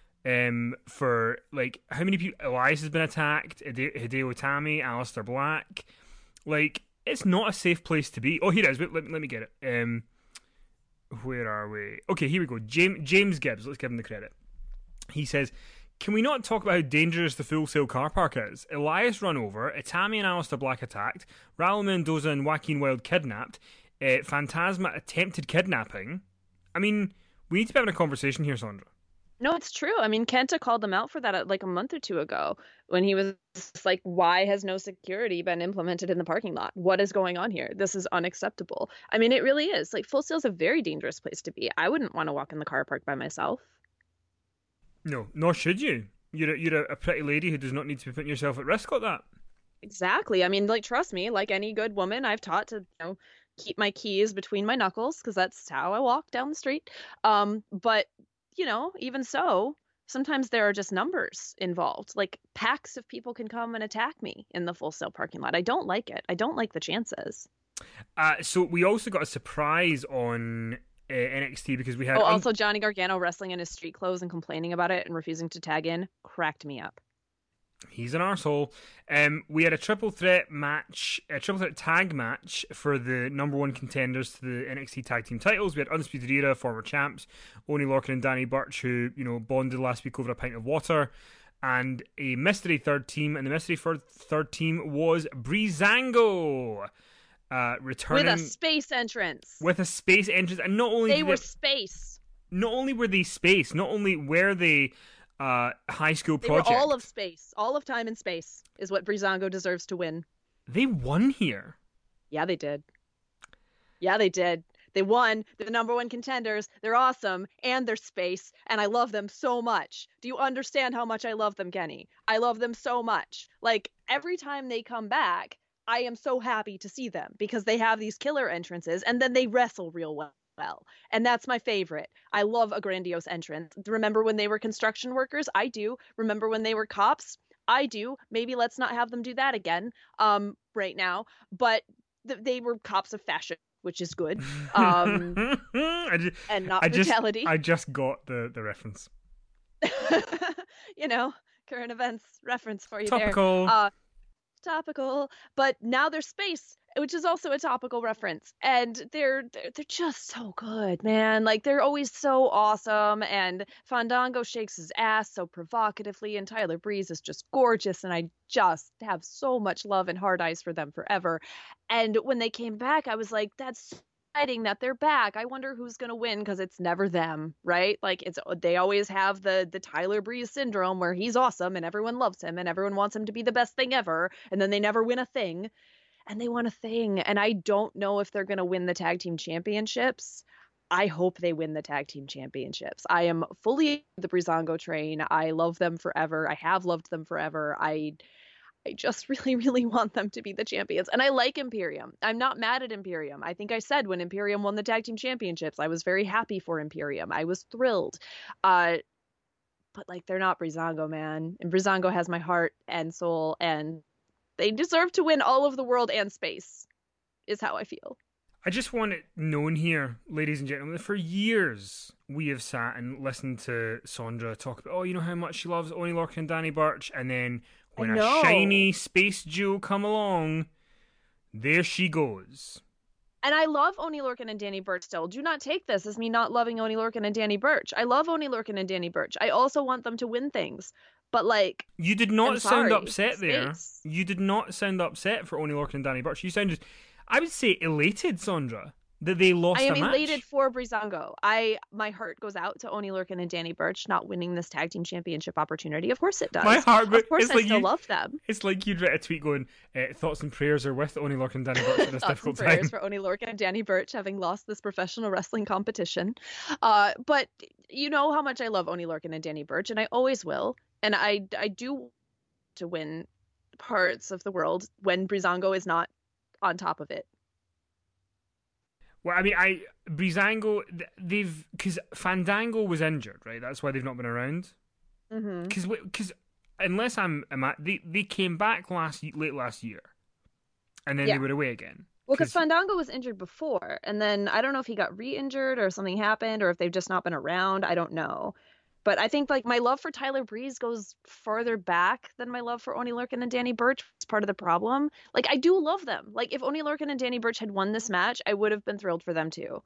S1: For like how many people? Elias has been attacked. Hideo Itami, Aleister Black. Like it's not a safe place to be. Oh, here it is. Let me get it. Where are we? Okay, here we go. James Gibbs. Let's give him the credit. He says, "Can we not talk about how dangerous the Full Sail car park is? Elias run over, Itami and Aleister Black attacked, Raul Mendoza and Joaquin Wilde kidnapped, Phantasma attempted kidnapping. I mean, we need to be having a conversation here, Sandra."
S2: No, it's true. I mean, Kenta called them out for that like a month or two ago when he was like, why has no security been implemented in the parking lot? What is going on here? This is unacceptable. I mean, it really is. Like, Full Sail's a very dangerous place to be. I wouldn't want to walk in the car park by myself.
S1: No, nor should you. You're a pretty lady who does not need to be putting yourself at risk like that.
S2: Exactly. I mean, like, trust me, like any good woman, I've taught to, keep my keys between my knuckles because that's how I walk down the street. But even so, sometimes there are just numbers involved. Like packs of people can come and attack me in the Full Sail parking lot. I don't like it. I don't like the chances.
S1: So we also got a surprise on NXT because we had.
S2: Also Johnny Gargano wrestling in his street clothes and complaining about it and refusing to tag in cracked me up.
S1: He's an arsehole. We had a triple threat tag match for the number one contenders to the NXT tag team titles. We had Undisputed Era, former champs, Oney Lorcan and Danny Burch, who bonded last week over a pint of water, and a mystery third team. And the mystery third team was Breezango, returning
S2: with a space entrance.
S1: And not only
S2: they were space.
S1: Not only were they space, not only were they high school project.
S2: They were all of space. All of time and space is what Breezango deserves to win.
S1: They won here.
S2: Yeah, they did. They won. They're the number one contenders. They're awesome. And they're space. And I love them so much. Do you understand how much I love them, Kenny? I love them so much. Like, every time they come back, I am so happy to see them because they have these killer entrances and then they wrestle real well. And that's my favorite. I love a grandiose entrance. Remember when they were construction workers? I do. Remember when they were cops? I do. Maybe let's not have them do that again right now. But they were cops of fashion, which is good. And not brutality.
S1: I just got the reference.
S2: Current events reference for you.
S1: Topical.
S2: There. Topical. But now they're space, which is also a topical reference, and they're just so good, man. Like, they're always so awesome, and Fandango shakes his ass so provocatively, and Tyler Breeze is just gorgeous, and I just have so much love and hard eyes for them forever. And when they came back, I was like, that's exciting that they're back. I wonder who's gonna win, because it's never them, right? Like, they always have the Tyler Breeze syndrome where he's awesome and everyone loves him and everyone wants him to be the best thing ever, and then they never win a thing. And they won a thing. And I don't know if they're going to win the tag team championships. I hope they win the tag team championships. I am fully the Breezango train. I love them forever. I have loved them forever. I just really, really want them to be the champions. And I like Imperium. I'm not mad at Imperium. I think I said when Imperium won the tag team championships, I was very happy for Imperium. I was thrilled. But like, they're not Breezango, man. And Breezango has my heart and soul, and they deserve to win all of the world and space, is how I feel.
S1: I just want it known here, ladies and gentlemen, that for years we have sat and listened to Sandra talk about, how much she loves Oney Lorcan and Danny Burch, and then when a shiny space jewel come along, there she goes.
S2: And I love Oni Lorcan and Danny Burch still. Do not take this as me not loving Oni Lorcan and Danny Burch. I love Oni Lorcan and Danny Burch. I also want them to win things. But, like,
S1: You did
S2: I'm
S1: not sound
S2: sorry.
S1: upset there.
S2: Space.
S1: You did not sound upset for Oni Lorcan and Danny Burch. You sounded, I would say, elated, Sandra, that they lost
S2: I am
S1: a match.
S2: elated for Breezango. My heart goes out to Oni Lorcan and Danny Burch not winning this tag team championship opportunity. Of course it does.
S1: My heart,
S2: Of course
S1: it's
S2: I
S1: like
S2: still
S1: you,
S2: love them.
S1: It's like you'd write a tweet going, thoughts and prayers are with Oni Lorcan and Danny Burch at this
S2: Thoughts
S1: difficult
S2: and prayers
S1: time.
S2: for Oni Lorcan and Danny Burch having lost this professional wrestling competition. But you know how much I love Oni Lorcan and Danny Burch, and I always will. And I do want to win parts of the world when Breezango is not on top of it.
S1: Well, I mean, Breezango, because Fandango was injured, right? That's why they've not been around. Because unless they came back late last year, and then they were away again.
S2: Well, because Fandango was injured before, and then I don't know if he got re-injured or something happened, or if they've just not been around. I don't know. But I think, like, my love for Tyler Breeze goes farther back than my love for Oni Lorcan and Danny Burch. It's part of the problem. Like, I do love them. Like, if Oni Lorcan and Danny Burch had won this match, I would have been thrilled for them too.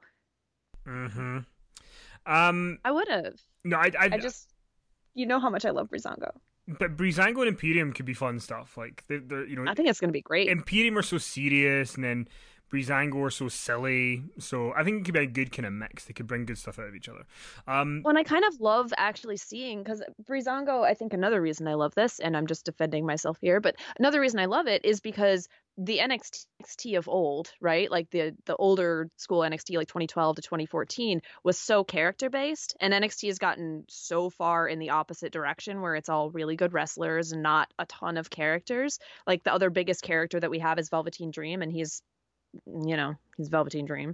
S2: I would have.
S1: No,
S2: I just, you know how much I love Breezango.
S1: But Breezango and Imperium could be fun stuff. Like they're
S2: I think it's going to be great.
S1: Imperium are so serious, and then Breezango are so silly. So I think it could be a good kind of mix. They could bring good stuff out of each other.
S2: Well, and I kind of love actually seeing, because Breezango, I think another reason I love this, and I'm just defending myself here, but another reason I love it is because the NXT of old, right? Like the older school NXT, like 2012 to 2014, was so character based, and NXT has gotten so far in the opposite direction where it's all really good wrestlers and not a ton of characters. Like the other biggest character that we have is Velveteen Dream, and he's Velveteen Dream.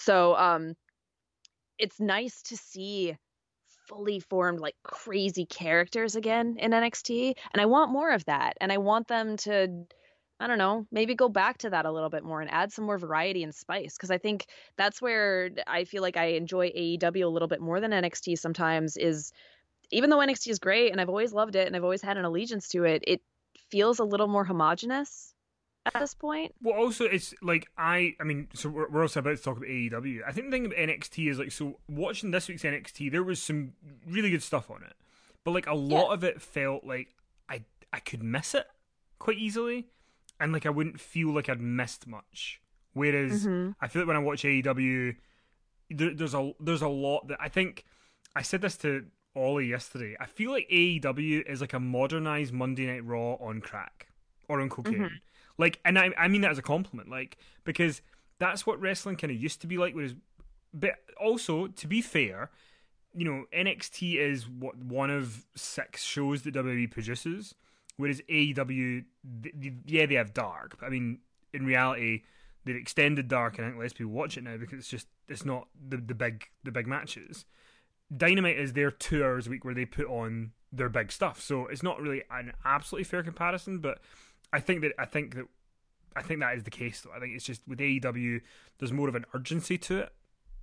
S2: So it's nice to see fully formed, like, crazy characters again in NXT, and I want more of that, and I want them to, I don't know, maybe go back to that a little bit more and add some more variety and spice, because I think that's where I feel like I enjoy AEW a little bit more than NXT sometimes. Is even though NXT is great and I've always loved it and I've always had an allegiance to it, it feels a little more homogenous at this point.
S1: Well, also, it's like I mean, so we're also about to talk about AEW. I think the thing about NXT is, like, so watching this week's NXT, there was some really good stuff on it, but like a lot of it felt like I could miss it quite easily, and like I wouldn't feel like I'd missed much. Whereas I feel like when I watch AEW, there's a lot that I think I said this to Ollie yesterday. I feel like AEW is like a modernized Monday Night Raw on crack or on cocaine. Like, and I mean that as a compliment, like, because that's what wrestling kind of used to be like. But also, to be fair, you know, NXT is one of 6 shows that WWE produces, whereas AEW, they have Dark. I mean, in reality, they've extended Dark, and I think less people watch it now because it's not the big matches. Dynamite is their 2 hours a week where they put on their big stuff, so it's not really an absolutely fair comparison, but I think that is the case, though. I think it's just with AEW, there's more of an urgency to it.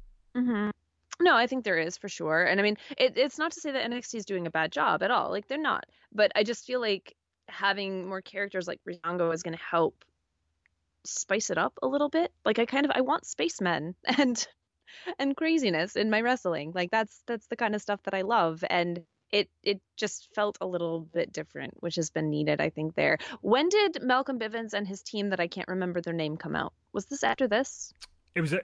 S2: No, I think there is, for sure. And I mean, it's not to say that NXT is doing a bad job at all. Like, they're not. But I just feel like having more characters like Breezango is going to help spice it up a little bit. Like, I want spacemen and craziness in my wrestling. Like, that's the kind of stuff that I love. And it just felt a little bit different, which has been needed, I think, there. When did Malcolm Bivens and his team that I can't remember their name come out? Was this after this?
S1: It was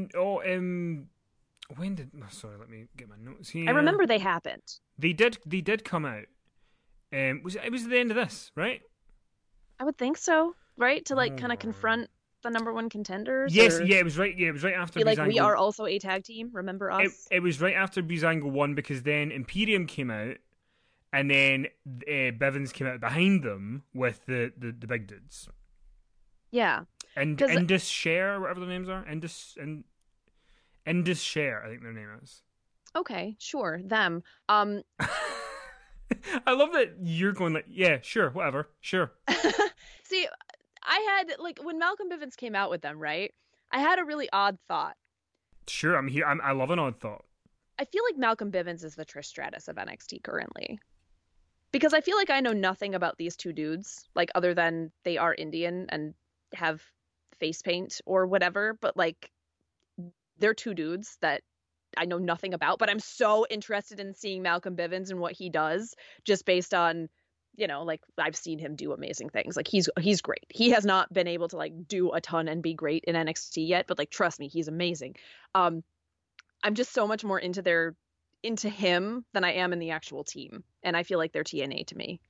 S1: when did? Oh, sorry, let me get my notes here.
S2: I remember they happened.
S1: They did come out. It was at the end of this, right?
S2: I would think so, right? To like kind of confront the number one contenders.
S1: Yes, it was right. Yeah, it was right after.
S2: Like, we are also a tag team. Remember us?
S1: It was right after Breezango won, because then Imperium came out, and then Bivens came out behind them with the big dudes.
S2: Yeah.
S1: And Indus Share, whatever their names are, Indus Share, I think their name is.
S2: Okay, sure, them.
S1: I love that you're going like, yeah, sure, whatever, sure.
S2: See, I had, like, when Malcolm Bivens came out with them, right? I had a really odd thought.
S1: Sure, I'm here. I love an odd thought.
S2: I feel like Malcolm Bivens is the Trish Stratus of NXT currently. Because I feel like I know nothing about these two dudes, like, other than they are Indian and have face paint or whatever, but like they're two dudes that I know nothing about, but I'm so interested in seeing Malcolm Bivens and what he does just based on, like I've seen him do amazing things. Like he's great. He has not been able to like do a ton and be great in NXT yet, but like trust me, he's amazing. I'm just so much more into him than I am in the actual team, and I feel like they're TNA to me.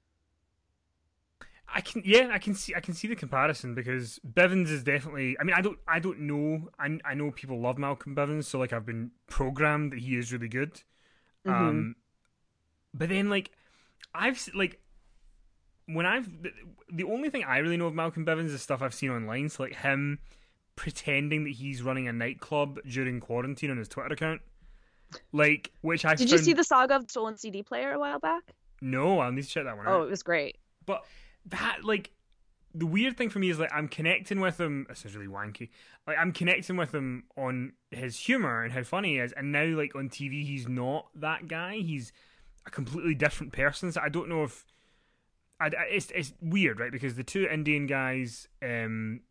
S1: I can see the comparison because Bivens is definitely. I mean, I don't know. I know people love Malcolm Bivens, so like I've been programmed that he is really good.
S2: Mm-hmm.
S1: But then like like when the only thing I really know of Malcolm Bivens is stuff I've seen online. So like him pretending that he's running a nightclub during quarantine on his Twitter account, like which I
S2: Did you see
S1: found
S2: the saga of the stolen CD player a while back?
S1: no. I'll need to check that one
S2: Oh,
S1: out.
S2: it was great.
S1: But that like the weird thing for me is like I'm connecting with him. This is really wanky. Like I'm connecting with him on his humor and how funny he is, and now like on TV he's not that guy. He's a completely different person. So I don't know if it's weird, right? Because the two Indian guys, and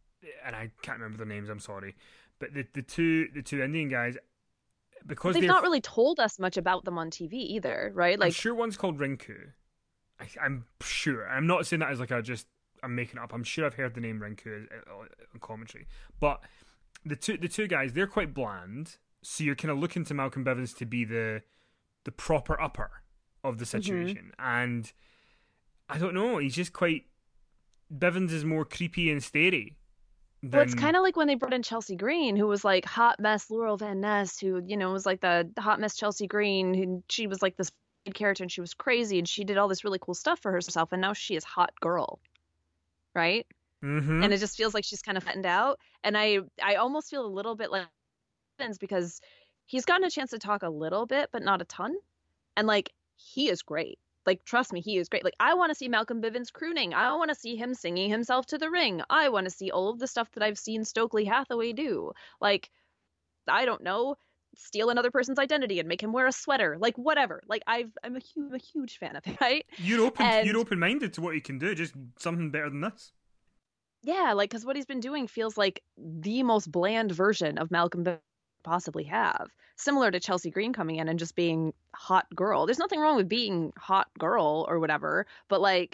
S1: I can't remember their names. I'm sorry, but the two Indian guys because
S2: They've
S1: they're
S2: not really told us much about them on TV either, right?
S1: I'm
S2: Like,
S1: sure one's called Rinku. I'm sure. I'm not saying that as like I'm making it up. I'm sure I've heard the name Rinku on commentary. But the two guys, they're quite bland. So you're kind of looking to Malcolm Bivens to be the proper upper of the
S2: mhm.
S1: situation, and I don't know. He's just quite. Bivens is more creepy and starey
S2: Well, it's
S1: than.
S2: kind of like when they brought in Chelsea Green, who was like hot mess Laurel Van Ness, who, was like the hot mess Chelsea Green, and she was like this character and she was crazy and she did all this really cool stuff for herself, and now she is hot girl, right?
S1: Mm-hmm.
S2: And it just feels like she's kind of flattened out. And I almost feel a little bit like Evans because he's gotten a chance to talk a little bit, but not a ton. And like he is great. Like trust me, he is great. Like I want to see Malcolm Bivens crooning. I want to see him singing himself to the ring. I want to see all of the stuff that I've seen Stokely Hathaway do. Like I don't know, steal another person's identity and make him wear a sweater. Like whatever. Like I'm a huge fan of it, right?
S1: You're
S2: And
S1: open minded to what he can do. Just something better than this.
S2: yeah, like because what he's been doing feels like the most bland version of Malcolm Bivens possibly have. Similar to Chelsea Green coming in and just being hot girl. There's nothing wrong with being hot girl or whatever, but like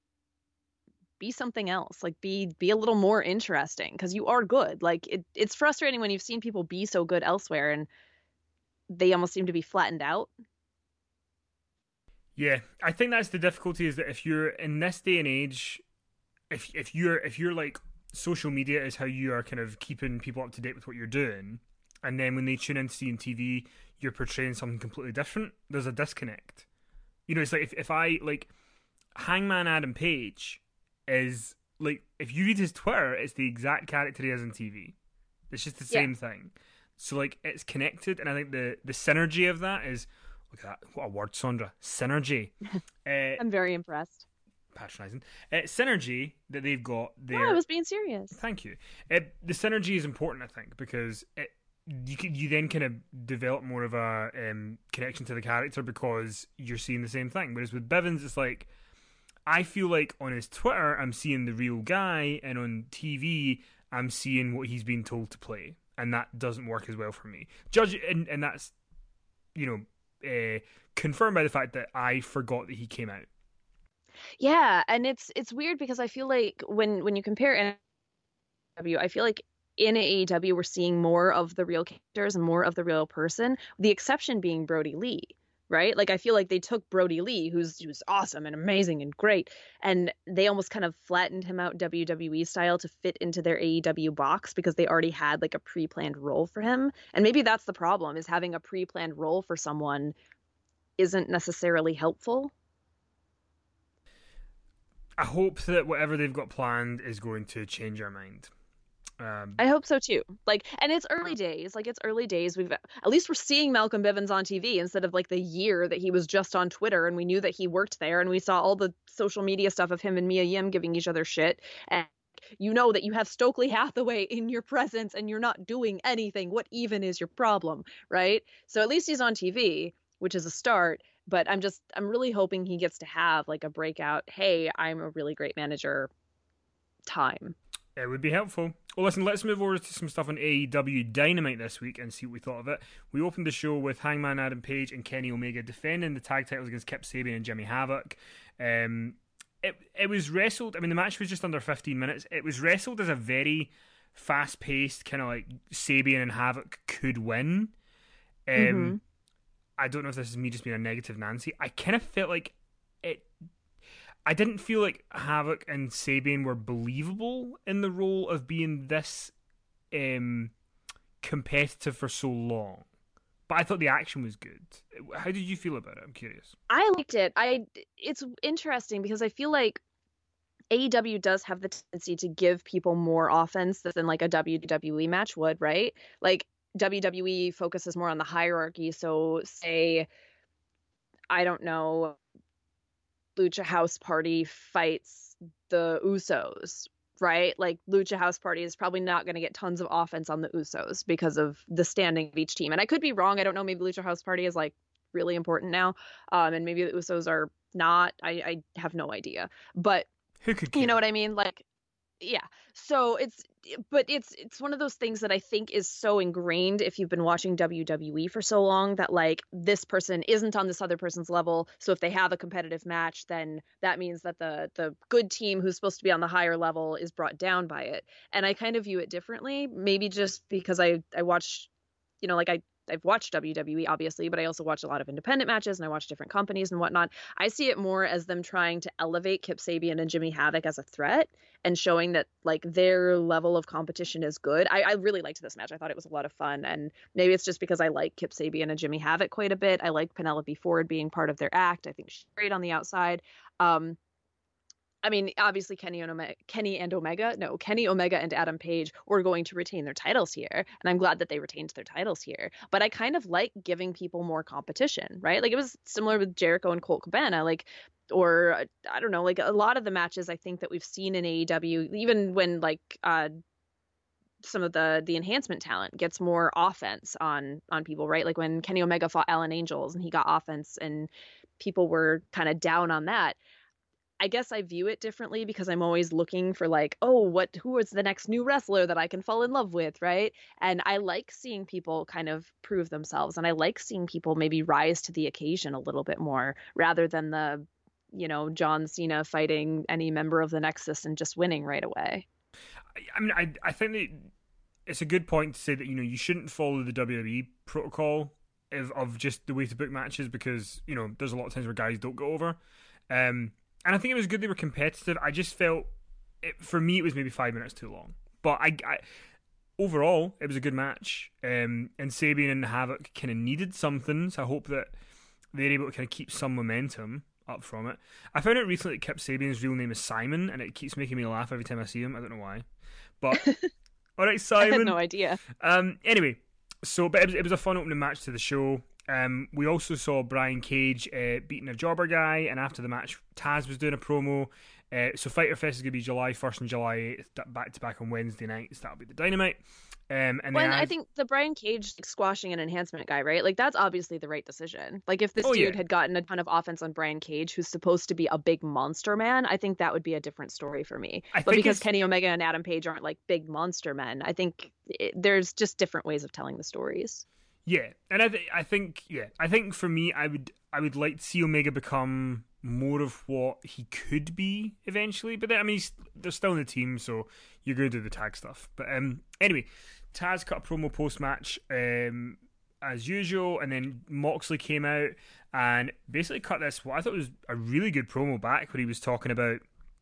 S2: be something else. Like be a little more interesting because you are good. Like it's frustrating when you've seen people be so good elsewhere and they almost seem to be flattened out.
S1: Yeah, I think that's the difficulty is that if you're in this day and age, if you're like social media is how you are kind of keeping people up to date with what you're doing, and then when they tune in to see on TV, you're portraying something completely different. There's a disconnect. It's like if I like Hangman Adam Page is like if you read his Twitter, it's the exact character he is on TV. It's just the
S2: Yeah,
S1: same thing. So like it's connected, and I think the synergy of that is look at that. What a word, Sandra. Synergy. Uh,
S2: I'm very impressed.
S1: Patronizing. Synergy that they've got
S2: No, I
S1: there.
S2: was being serious.
S1: Thank you. The synergy is important, I think, because you then kind of develop more of a connection to the character because you're seeing the same thing. Whereas with Bivens, it's like I feel like on his Twitter, I'm seeing the real guy, and on TV, I'm seeing what he's been told to play, and that doesn't work as well for me. Judge, and that's you confirmed by the fact that I forgot that he came out.
S2: Yeah, and it's weird because I feel like when you compare NAW, I feel like in AEW we're seeing more of the real characters and more of the real person. The exception being Brody Lee, right? Like I feel like they took Brody Lee, who's awesome and amazing and great, and they almost kind of flattened him out WWE style to fit into their AEW box because they already had like a pre-planned role for him. And maybe that's the problem is having a pre-planned role for someone isn't necessarily helpful.
S1: I hope that whatever they've got planned is going to change our mind. Um,
S2: I hope so too. Like, and it's early days. Like, it's early days. At least we're seeing Malcolm Bivens on TV instead of like the year that he was just on Twitter, and we knew that he worked there, and we saw all the social media stuff of him and Mia Yim giving each other shit. And you know that you have Stokely Hathaway in your presence, and you're not doing anything. What even is your problem, right? So at least he's on TV, which is a start. But I'm really hoping he gets to have like a breakout. Hey, I'm a really great manager time.
S1: It would be helpful. Well, listen, let's move over to some stuff on AEW Dynamite this week and see what we thought of it. We opened the show with Hangman Adam Page and Kenny Omega defending the tag titles against Kip Sabian and Jimmy Havoc. It was wrestled. I mean, the match was just under 15 minutes. It was wrestled as a very fast paced, kind of like Sabian and Havoc could win.
S2: Mm-hmm.
S1: I don't know if this is me just being a negative Nancy. I kind of felt like it. I didn't feel like Havoc and Sabian were believable in the role of being this competitive for so long. But I thought the action was good. How did you feel about it? I'm curious.
S2: I liked it. It's interesting because I feel like AEW does have the tendency to give people more offense than like a WWE match would, right? Like WWE focuses more on the hierarchy. So say, I don't know, Lucha House Party fights the Usos, right? Like Lucha House Party is probably not going to get tons of offense on the Usos because of the standing of each team. And I could be wrong. I don't know. Maybe Lucha House Party is like really important now. And maybe the Usos are not. I have no idea. But
S1: Who could care?
S2: you know what I mean? Like, yeah. So it's one of those things that I think is so ingrained if you've been watching WWE for so long that like this person isn't on this other person's level. So if they have a competitive match, then that means that the good team who's supposed to be on the higher level is brought down by it. And I kind of view it differently, maybe just because I watch, like I've watched WWE obviously, but I also watch a lot of independent matches and I watch different companies and whatnot. I see it more as them trying to elevate Kip Sabian and Jimmy Havoc as a threat and showing that like their level of competition is good. I really liked this match. I thought it was a lot of fun, and maybe it's just because I like Kip Sabian and Jimmy Havoc quite a bit. I like Penelope Ford being part of their act. I think she's great on the outside. I mean, obviously Kenny Omega and Adam Page were going to retain their titles here, and I'm glad that they retained their titles here. But I kind of like giving people more competition, right? Like it was similar with Jericho and Colt Cabana, or I don't know, like a lot of the matches I think that we've seen in AEW, even when some of the enhancement talent gets more offense on people, right? Like when Kenny Omega fought Alan Angels and he got offense and people were kind of down on that. I guess I view it differently because I'm always looking for like, oh, who is the next new wrestler that I can fall in love with, right? And I like seeing people kind of prove themselves, and I like seeing people maybe rise to the occasion a little bit more rather than the, John Cena fighting any member of the Nexus and just winning right away.
S1: I mean, I think that it's a good point to say that you shouldn't follow the WWE protocol of just the way to book matches because there's a lot of times where guys don't go over. And I think it was good they were competitive. I just felt, for me, it was maybe 5 minutes too long. But I overall, it was a good match. And Sabian and Havoc kind of needed something, so I hope that they're able to kind of keep some momentum up from it. I found out recently that Kip Sabian's real name is Simon, and it keeps making me laugh every time I see him. I don't know why. But, all right, Simon.
S2: I had no idea.
S1: Anyway, but it was a fun opening match to the show. We also saw Brian Cage beating a jobber guy, and after the match, Taz was doing a promo. So Fyter Fest is going to be July 1st and July 8th, back to back on Wednesday nights. That'll be the Dynamite. And
S2: I think the Brian Cage squashing an enhancement guy, right? Like that's obviously the right decision. Like if this dude had gotten a ton of offense on Brian Cage, who's supposed to be a big monster man, I think that would be a different story for me. But because Kenny Omega and Adam Page aren't like big monster men, I think there's just different ways of telling the stories.
S1: Yeah, and I think for me, I would like to see Omega become more of what he could be eventually. But then, they're still in the team, so you're going to do the tag stuff. But anyway, Taz cut a promo post match as usual, and then Moxley came out and basically cut this what I thought was a really good promo back, where he was talking about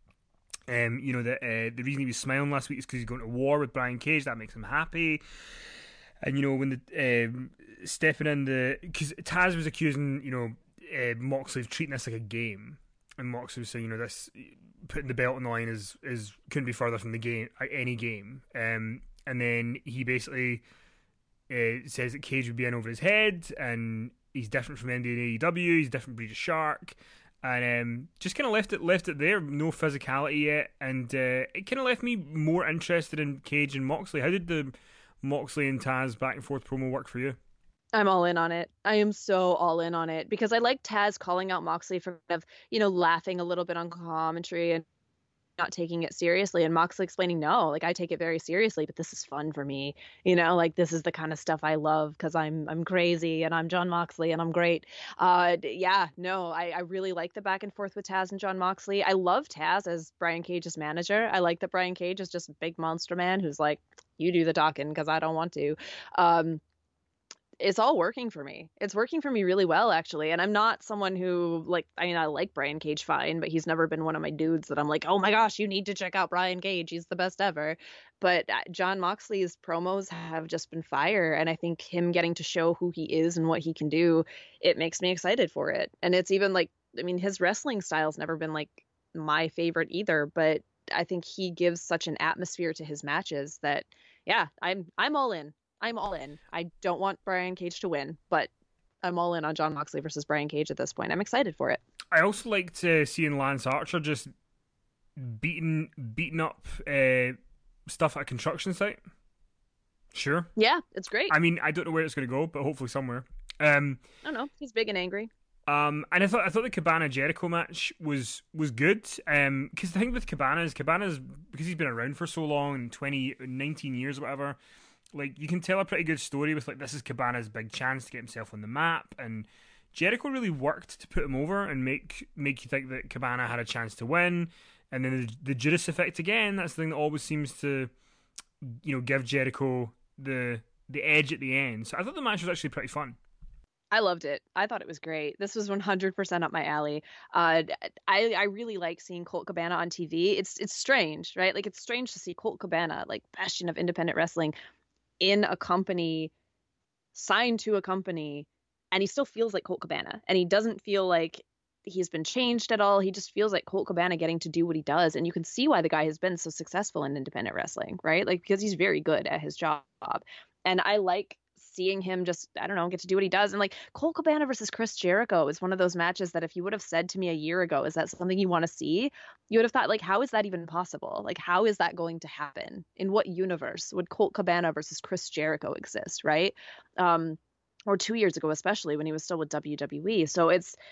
S1: that the reason he was smiling last week is because he's going to war with Brian Cage. That makes him happy. And when stepping in because Taz was accusing Moxley of treating this like a game, and Moxley was saying this putting the belt on the line is couldn't be further from the game, any game. And then he basically says that Cage would be in over his head, and he's different from NWA. He's a different breed of shark, and just kind of left it there. No physicality yet, and it kind of left me more interested in Cage and Moxley. How did the Moxley and Taz back and forth promo work for you?
S2: I'm all in on it. I am so all in on it because I like Taz calling out Moxley for kind of, laughing a little bit on commentary and not taking it seriously, and Moxley explaining, no, like I take it very seriously, but this is fun for me, like this is the kind of stuff I love because I'm crazy and I'm John Moxley and I'm great. Yeah, no, I really like the back and forth with Taz and John Moxley. I love Taz as Brian Cage's manager. I like that Brian Cage is just a big monster man who's like, you do the talking because I don't want to. um it's all working for me. It's working for me really well, actually. And I'm not someone who, like, I mean, I like Brian Cage fine, but he's never been one of my dudes that I'm like, oh my gosh, you need to check out Brian Cage. He's the best ever. But John Moxley's promos have just been fire. And I think him getting to show who he is and what he can do, it makes me excited for it. And it's even like, I mean, his wrestling style's never been like my favorite either, but I think he gives such an atmosphere to his matches that, yeah, I'm all in. I'm all in. I don't want Brian Cage to win, but I'm all in on John Moxley versus Brian Cage at this point. I'm excited for it.
S1: I also liked seeing Lance Archer just beating up stuff at a construction site. Sure.
S2: Yeah, it's great.
S1: I mean, I don't know where it's going to go, but hopefully somewhere.
S2: I don't know. He's big and angry.
S1: And I thought the Cabana Jericho match was good. Because the thing with Cabana's because he's been around for so long, 19 years or whatever. Like, you can tell a pretty good story with, like, this is Cabana's big chance to get himself on the map, and Jericho really worked to put him over and make you think that Cabana had a chance to win, and then the Judas effect again, that's the thing that always seems to, give Jericho the edge at the end. So I thought the match was actually pretty fun.
S2: I loved it. I thought it was great. This was 100% up my alley. I really like seeing Colt Cabana on TV. It's strange, right? Like, it's strange to see Colt Cabana, like, bastion of independent wrestling, in a company, signed to a company, and he still feels like Colt Cabana, and he doesn't feel like he's been changed at all. He just feels like Colt Cabana getting to do what he does, and you can see why the guy has been so successful in independent wrestling, right? Like, because he's very good at his job, and I like seeing him just, I don't know, get to do what he does. And like, Colt Cabana versus Chris Jericho is one of those matches that if you would have said to me a year ago, is that something you want to see? You would have thought, like, how is that even possible? Like, how is that going to happen? In what universe would Colt Cabana versus Chris Jericho exist, right? Or 2 years ago, especially when he was still with WWE. So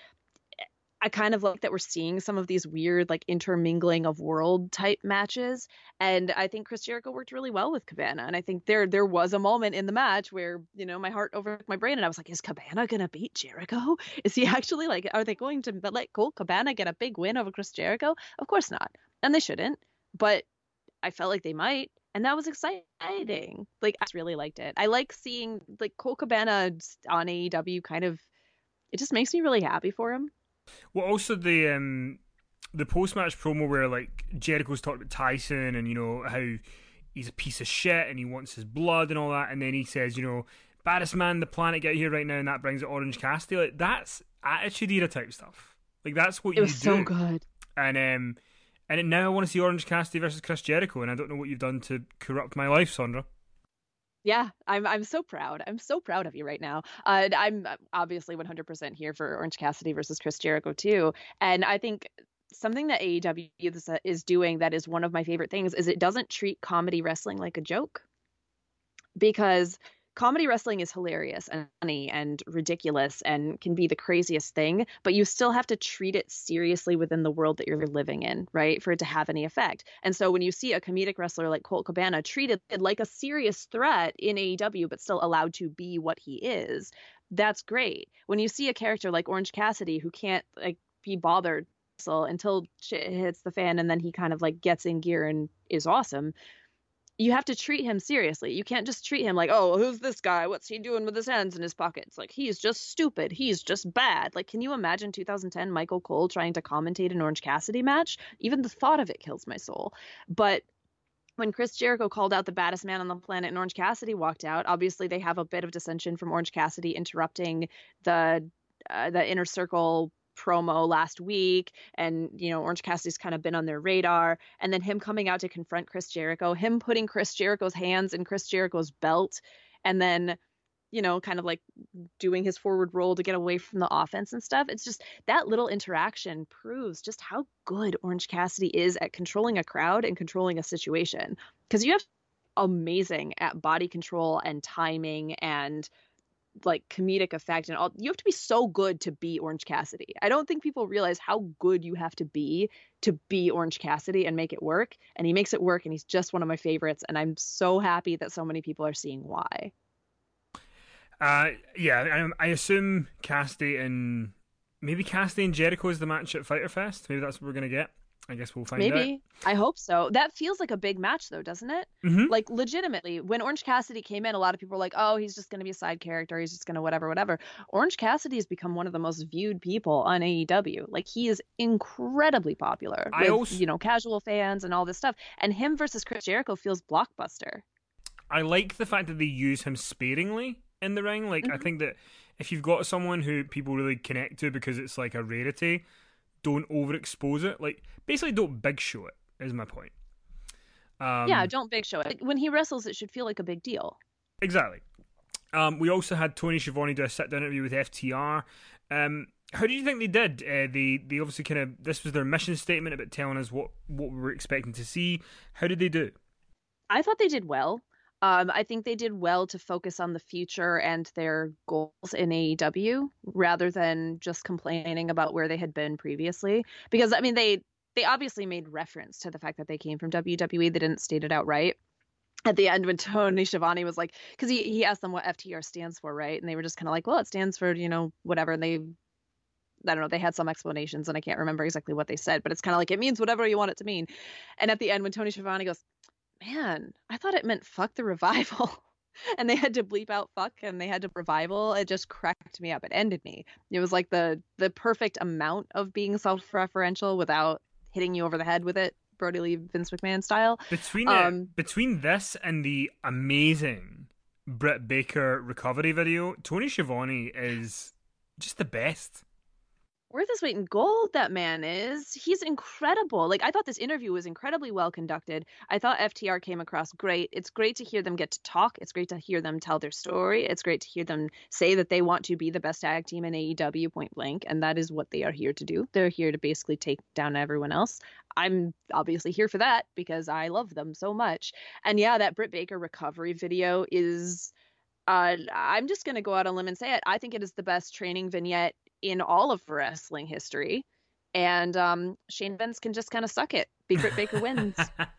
S2: I kind of like that we're seeing some of these weird, like, intermingling of world type matches. And I think Chris Jericho worked really well with Cabana. And I think there was a moment in the match where, my heart overtook my brain and I was like, is Cabana going to beat Jericho? Is he actually, like, are they going to let Colt Cabana get a big win over Chris Jericho? Of course not. And they shouldn't. But I felt like they might. And that was exciting. Like, I just really liked it. I like seeing, like, Colt Cabana on AEW kind of, it just makes me really happy for him.
S1: Well, also the post match promo where, like, Jericho's talking about Tyson and how he's a piece of shit and he wants his blood and all that, and then he says, baddest man on the planet, get here right now, and that brings it Orange Cassidy. Like, that's Attitude Era type stuff. Like, that's what you do. It was
S2: so good.
S1: And now I want to see Orange Cassidy versus Chris Jericho, and I don't know what you've done to corrupt my life, Sondra.
S2: Yeah, I'm so proud. I'm so proud of you right now. I'm obviously 100% here for Orange Cassidy versus Chris Jericho too. And I think something that AEW is doing that is one of my favorite things is it doesn't treat comedy wrestling like a joke. Because comedy wrestling is hilarious and funny and ridiculous and can be the craziest thing, but you still have to treat it seriously within the world that you're living in, right? For it to have any effect. And so when you see a comedic wrestler like Colt Cabana treated like a serious threat in AEW, but still allowed to be what he is, that's great. When you see a character like Orange Cassidy who can't, like, be bothered until shit hits the fan and then he kind of, like, gets in gear and is awesome, you have to treat him seriously. You can't just treat him like, oh, who's this guy? What's he doing with his hands in his pockets? Like, he's just stupid. He's just bad. Like, can you imagine 2010 Michael Cole trying to commentate an Orange Cassidy match? Even the thought of it kills my soul. But when Chris Jericho called out the baddest man on the planet and Orange Cassidy walked out, obviously they have a bit of dissension from Orange Cassidy interrupting the Inner Circle promo last week, and Orange Cassidy's kind of been on their radar, and then him coming out to confront Chris Jericho, him putting Chris Jericho's hands in Chris Jericho's belt, and then kind of like doing his forward roll to get away from the offense and stuff. It's just that little interaction proves just how good Orange Cassidy is at controlling a crowd and controlling a situation, because you have amazing at body control and timing and like comedic effect and all. You have to be so good to be Orange Cassidy. I don't think people realize how good you have to be Orange Cassidy and make it work. And he makes it work, and he's just one of my favorites. And I'm so happy that so many people are seeing why.
S1: Yeah, I assume Cassidy and maybe Cassidy and Jericho is the match at Fyter Fest. Maybe that's what we're gonna get. I guess we'll find out.
S2: Maybe. I hope so. That feels like a big match, though, doesn't it?
S1: Mm-hmm.
S2: Like, legitimately, when Orange Cassidy came in, a lot of people were like, oh, he's just going to be a side character. He's just going to whatever, whatever. Orange Cassidy has become one of the most viewed people on AEW. Like, he is incredibly popular with, casual fans and all this stuff. And him versus Chris Jericho feels blockbuster.
S1: I like the fact that they use him sparingly in the ring. Like, I think that if you've got someone who people really connect to because it's like a rarity, don't overexpose it. Like, basically, don't big show it, is my point.
S2: Yeah, don't big show it. Like, when he wrestles, it should feel like a big deal.
S1: Exactly. We also had Tony Schiavone do a sit-down interview with FTR. How did you think they did? They obviously this was their mission statement about telling us what we were expecting to see. How did they do?
S2: I thought they did well. I think they did well to focus on the future and their goals in AEW rather than just complaining about where they had been previously. Because, I mean, they obviously made reference to the fact that they came from WWE. They didn't state it outright. At the end, when Tony Schiavone was like, because he asked them what FTR stands for, right? And they were just kind of like, well, it stands for, whatever. And I don't know, they had some explanations and I can't remember exactly what they said, but it's kind of like, it means whatever you want it to mean. And at the end, when Tony Schiavone goes, man, I thought it meant fuck the revival. And they had to bleep out fuck and they had to revival. It just cracked me up. It ended me. It was like the perfect amount of being self-referential without hitting you over the head with it, Brody Lee, Vince McMahon style.
S1: Between this and the amazing Britt Baker recovery video, Tony Schiavone is just the best.
S2: Worth his weight in gold, that man is. He's incredible. Like, I thought this interview was incredibly well conducted. I thought FTR came across great. It's great to hear them get to talk. It's great to hear them tell their story. It's great to hear them say that they want to be the best tag team in AEW, point blank, and that is what they are here to do. They're here to basically take down everyone else. I'm obviously here for that because I love them so much. And yeah, that Britt Baker recovery video is... I'm just going to go out on a limb and say it. I think it is the best training vignette in all of wrestling history. And Shane Vince can just kind of suck it. Britt Baker wins.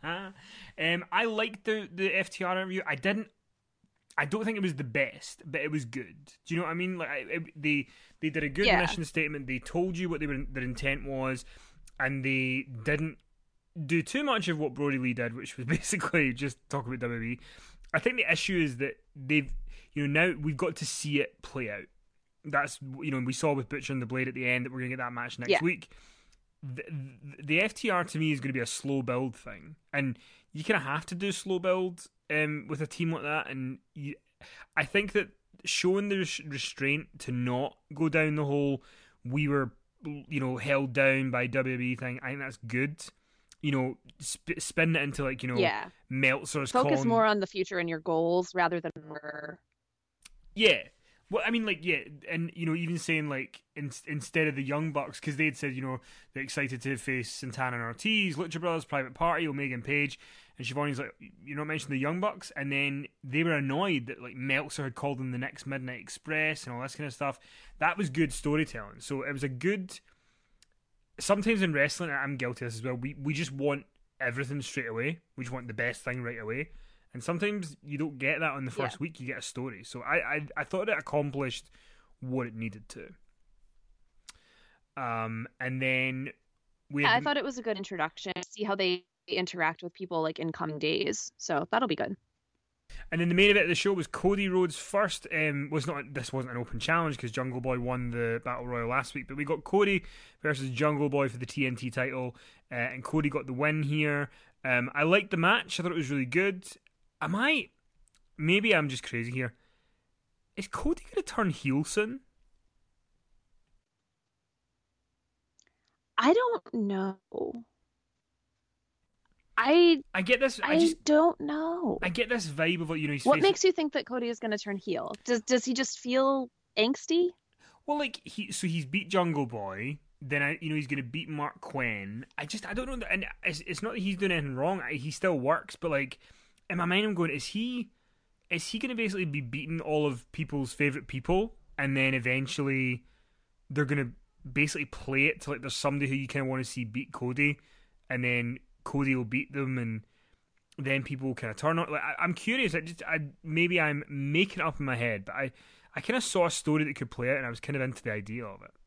S1: I liked the FTR interview. I don't think it was the best, but it was good. Do you know what I mean? Like they did a good mission statement. They told you what their intent was, and they didn't do too much of what Brody Lee did, which was basically just talk about WWE. I think the issue is that they've, now we've got to see it play out. That's, we saw with Butcher and the Blade at the end that we're going to get that match next week. The FTR to me is going to be a slow build thing, and you kind of have to do slow build with a team like that. And I think that showing the restraint to not go down the whole we were held down by WWE thing, I think that's good. Spin it into Meltzer's
S2: focus more on the future and your goals rather than more.
S1: Yeah. Well, I mean, and even saying instead of the Young Bucks, because they'd said they're excited to face Santana and Ortiz, Lucha Brothers, Private Party, Omega and Page, and Schiavone's like, you're not mentioning the Young Bucks, and then they were annoyed that Meltzer had called them the next Midnight Express and all this kind of stuff. That was good storytelling. So it was a good. Sometimes in wrestling, I'm guilty of this as well. We just want everything straight away. We just want the best thing right away. And sometimes you don't get that on the first week. You get a story. So I thought it accomplished what it needed to. And then
S2: I thought it was a good introduction. See how they interact with people in coming days. So that'll be good.
S1: And then the main event of the show was Cody Rhodes first. This wasn't an open challenge because Jungle Boy won the Battle Royal last week, but we got Cody versus Jungle Boy for the TNT title, and Cody got the win here. I liked the match. I thought it was really good. Maybe I'm just crazy here. Is Cody going to turn heel soon?
S2: I don't know. I get this. I don't know.
S1: I get this vibe of he's.
S2: What makes you think that Cody is going to turn heel? Does he just feel angsty?
S1: Well, he's beat Jungle Boy. Then he's going to beat Mark Quinn. I don't know. And it's not that he's doing anything wrong. He still works, but in my mind, I'm going, is he is he going to basically be beating all of people's favorite people, and then eventually they're going to basically play it to like there's somebody who you kind of want to see beat Cody, and then Cody will beat them, and then people will kind of turn on. Like I'm curious. Maybe I'm making it up in my head, but I kind of saw a story that could play out, and I was kind of into the idea of it.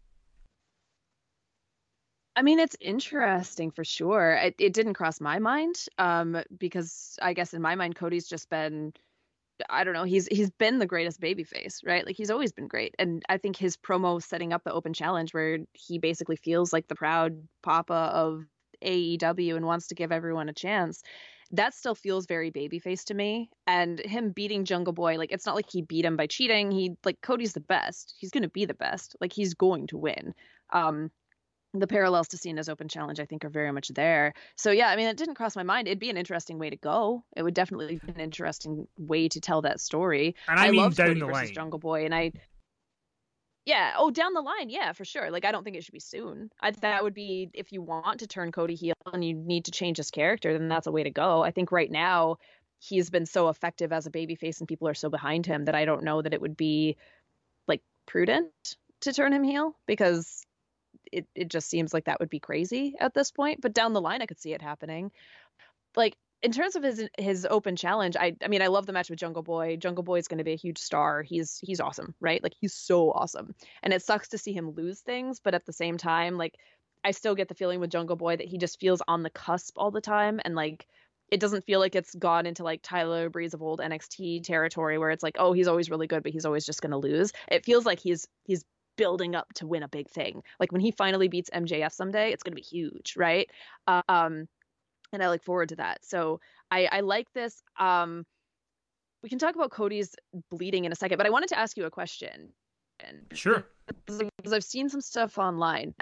S2: I mean, it's interesting for sure. It didn't cross my mind, because I guess in my mind, Cody's just been, I don't know, he's been the greatest babyface, right? Like he's always been great. And I think his promo setting up the open challenge where he basically feels like the proud papa of AEW and wants to give everyone a chance. That still feels very babyface to me. And him beating Jungle Boy, like it's not like he beat him by cheating. He like Cody's the best. He's gonna be the best. Like he's going to win. Um, the parallels to Cena's open challenge, I think, are very much there. So yeah, I mean, it didn't cross my mind. It'd be an interesting way to go. It would definitely be an interesting way to tell that story.
S1: And I
S2: I
S1: mean
S2: loved
S1: down
S2: Cody
S1: the
S2: versus
S1: line.
S2: Jungle Boy, and I yeah, oh down the line, yeah, for sure. Like I don't think it should be soon. That would be if you want to turn Cody heel and you need to change his character, then that's a way to go. I think right now he's been so effective as a babyface and people are so behind him that I don't know that it would be like prudent to turn him heel because it just seems like that would be crazy at this point. But down the line, I could see it happening. Like in terms of his open challenge, I mean I love the match with Jungle Boy. Jungle Boy is going to be a huge star. He's awesome, right? Like he's so awesome, and it sucks to see him lose things. But at the same time, like I still get the feeling with Jungle Boy that he just feels on the cusp all the time, and like it doesn't feel like it's gone into like Tyler Breeze of old NXT territory where it's like, oh, he's always really good, but he's always just going to lose. It feels like he's building up to win a big thing. Like when he finally beats MJF someday, it's going to be huge, right? Um, and I look forward to that. So I like this. We can talk about Cody's bleeding in a second, but I wanted to ask you a question. And
S1: Sure.
S2: because I've seen some stuff online.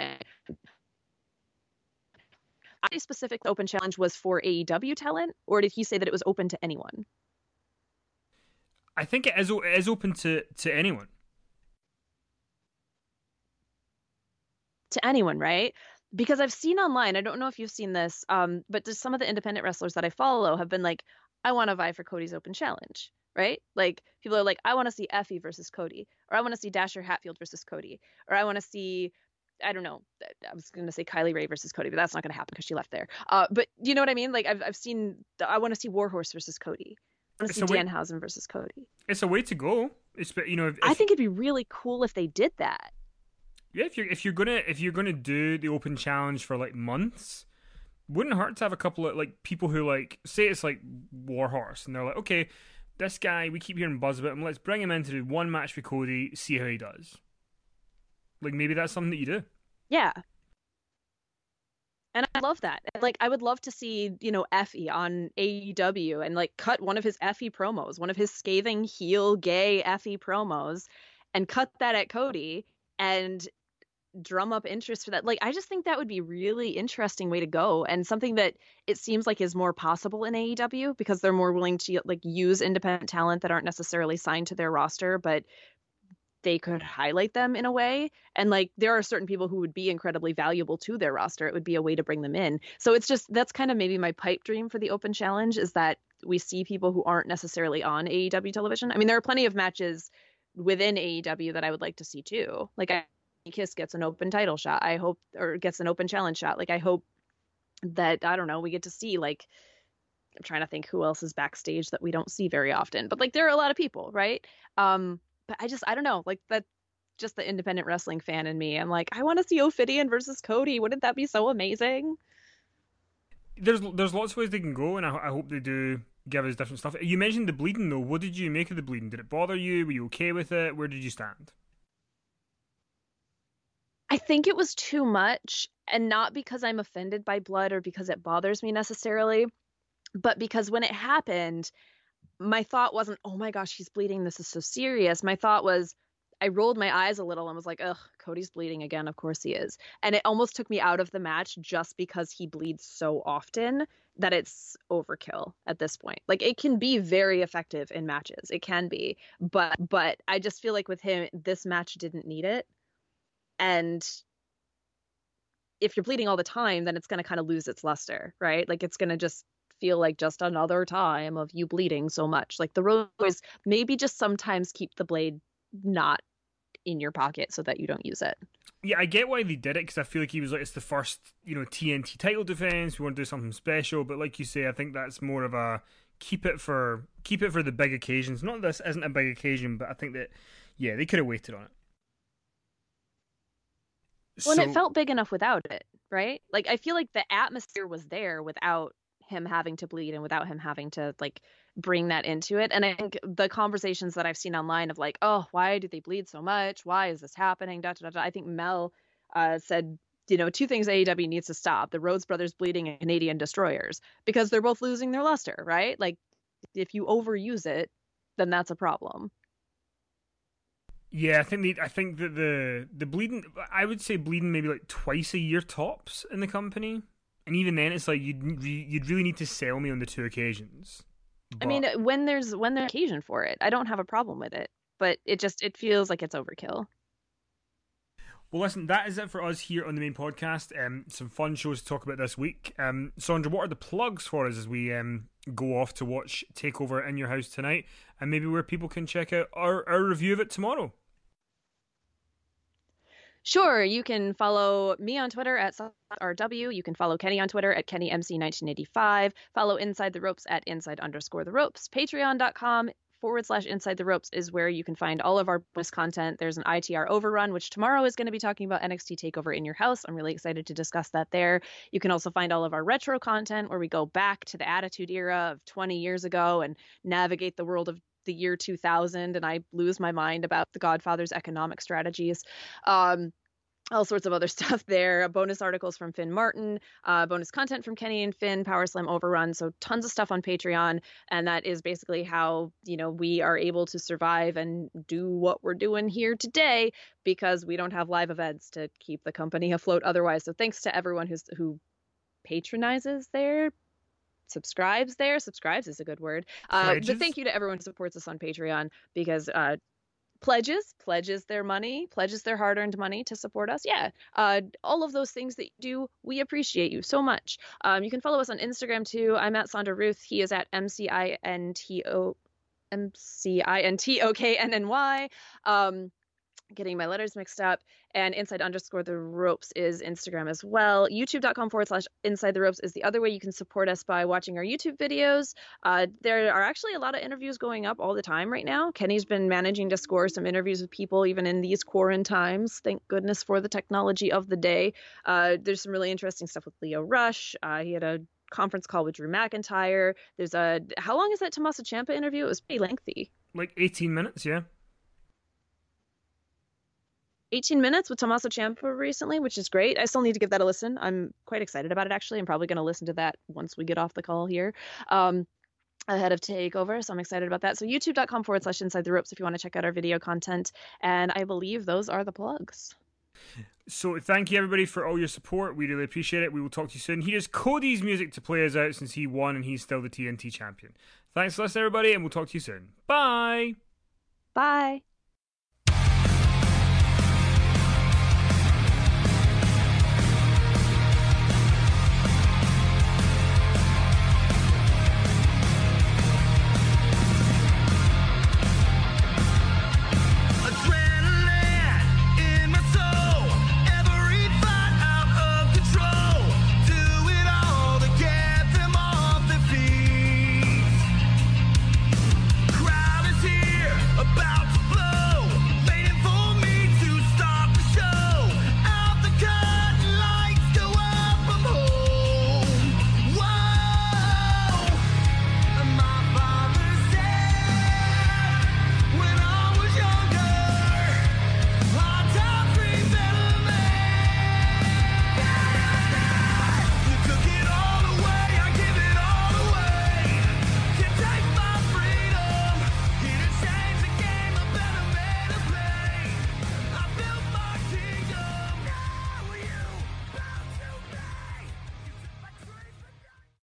S2: I specific open challenge was for AEW talent, or did he say that it was open to anyone?
S1: I think it is open to anyone.
S2: To anyone, right? Because I've seen online, I don't know if you've seen this, but just some of the independent wrestlers that I follow have been like, I want to vie for Cody's open challenge, right? Like people are like, I want to see Effie versus Cody, or I want to see Dasher Hatfield versus Cody, or I want to see, I don't know, I was going to say Kylie Ray versus Cody, but that's not going to happen because she left there. But you know what I mean? Like I've seen, I want to see Warhorse versus Cody. I want to see Danhausen versus Cody.
S1: It's a way to go. It's
S2: I think it'd be really cool if they did that.
S1: Yeah, if you're gonna do the open challenge for like months, wouldn't hurt to have a couple of like people who like say it's like Warhorse and they're like, okay, this guy we keep hearing buzz about him, let's bring him in to do one match for Cody, see how he does. Like maybe that's something that you do.
S2: Yeah. And I love that. Like I would love to see, Effie on AEW and like cut one of his Effie promos, one of his scathing heel gay Effie promos and cut that at Cody and drum up interest for that. Like I just think that would be really interesting way to go and something that it seems like is more possible in AEW because they're more willing to like use independent talent that aren't necessarily signed to their roster, but they could highlight them in a way. And like there are certain people who would be incredibly valuable to their roster. It would be a way to bring them in. So it's just that's kind of maybe my pipe dream for the open challenge is that we see people who aren't necessarily on AEW television. I mean, there are plenty of matches within AEW that I would like to see too. Like Kiss gets an open title shot. I hope, or gets an open challenge shot. Like I hope that, I don't know, we get to see like, I'm trying to think who else is backstage that we don't see very often, but like there are a lot of people, right? But I don't know, like that, just the independent wrestling fan in me. I'm like, I want to see Ophidian versus Cody. Wouldn't that be so amazing?
S1: There's lots of ways they can go, and I hope they do give us different stuff. You mentioned the bleeding though. What did you make of the bleeding? Did it bother you? Were you okay with it? Where did you stand?
S2: I think it was too much, and not because I'm offended by blood or because it bothers me necessarily, but because when it happened, my thought wasn't, oh my gosh, he's bleeding. This is so serious. My thought was, I rolled my eyes a little and was like, ugh, Cody's bleeding again. Of course he is. And it almost took me out of the match just because he bleeds so often that it's overkill at this point. Like it can be very effective in matches. It can be. But I just feel like with him, this match didn't need it. And if you're bleeding all the time, then it's going to kind of lose its luster, right? Like it's going to just feel like just another time of you bleeding so much. Like the Rose, maybe just sometimes keep the blade not in your pocket so that you don't use it.
S1: Yeah, I get why they did it because I feel like he was like, it's the first, TNT title defense. We want to do something special, but like you say, I think that's more of a keep it for the big occasions. Not that this isn't a big occasion, but I think that they could have waited on it.
S2: Well, and it
S1: So
S2: felt big enough without it, right? Like I feel like the atmosphere was there without him having to bleed and without him having to like bring that into it. And I think the conversations that I've seen online of like, oh, why do they bleed so much? Why is this happening? Da, da, da, da. I think Mel said, two things AEW needs to stop: the Rhodes brothers bleeding and Canadian destroyers, because they're both losing their luster, right? Like if you overuse it, then that's a problem.
S1: yeah, I think that the bleeding, I would say bleeding maybe like twice a year tops in the company, and even then it's like you'd really need to sell me on the two occasions.
S2: I mean,
S1: But
S2: when there's occasion for it, I don't have a problem with it, but it feels like it's overkill.
S1: well, listen, that is it for us here on the main podcast. Some fun shows to talk about this week. Sandra, what are the plugs for us as we go off to watch Takeover in your house tonight, and maybe where people can check out our review of it tomorrow?
S2: Sure, you can follow me on Twitter at RW. You can follow Kenny on Twitter at KennyMC1985. Follow Inside the Ropes at inside_the ropes. Patreon.com/Inside the Ropes is where you can find all of our bonus content. There's an ITR overrun, which tomorrow is going to be talking about NXT TakeOver in your house. I'm really excited to discuss that there. You can also find all of our retro content where we go back to the Attitude Era of 20 years ago and navigate the world of the year 2000, and I lose my mind about the Godfather's economic strategies. All sorts of other stuff there. Bonus articles from Finn Martin, bonus content from Kenny and Finn, Power Slam Overrun. So tons of stuff on Patreon. And that is basically how, we are able to survive and do what we're doing here today, because we don't have live events to keep the company afloat otherwise. So thanks to everyone who patronizes there. Subscribes is a good word, but thank you to everyone who supports us on Patreon, because pledges their money, pledges their hard-earned money to support us. All of those things that you do, we appreciate you so much. You can follow us on Instagram too. I'm at Sandra Ruth. He is at MCINTOKNNY. Getting my letters mixed up. And inside_the ropes is Instagram as well. YouTube.com/inside the ropes is the other way you can support us, by watching our YouTube videos. There are actually a lot of interviews going up all the time right now. Kenny's been managing to score some interviews with people even in these quarantine times. Thank goodness for the technology of the day. There's some really interesting stuff with Leo Rush. He had a conference call with Drew McIntyre. How long is that Tommaso Ciampa interview? It was pretty lengthy.
S1: Like 18 minutes, yeah.
S2: 18 minutes with Tommaso Ciampa recently, which is great. I still need to give that a listen. I'm quite excited about it, actually. I'm probably going to listen to that once we get off the call here, ahead of TakeOver. So I'm excited about that. So youtube.com/inside the ropes if you want to check out our video content. And I believe those are the plugs.
S1: So thank you, everybody, for all your support. We really appreciate it. We will talk to you soon. Here's Cody's music to play us out since he won and he's still the TNT champion. Thanks for listening, everybody, and we'll talk to you soon. Bye!
S2: Bye!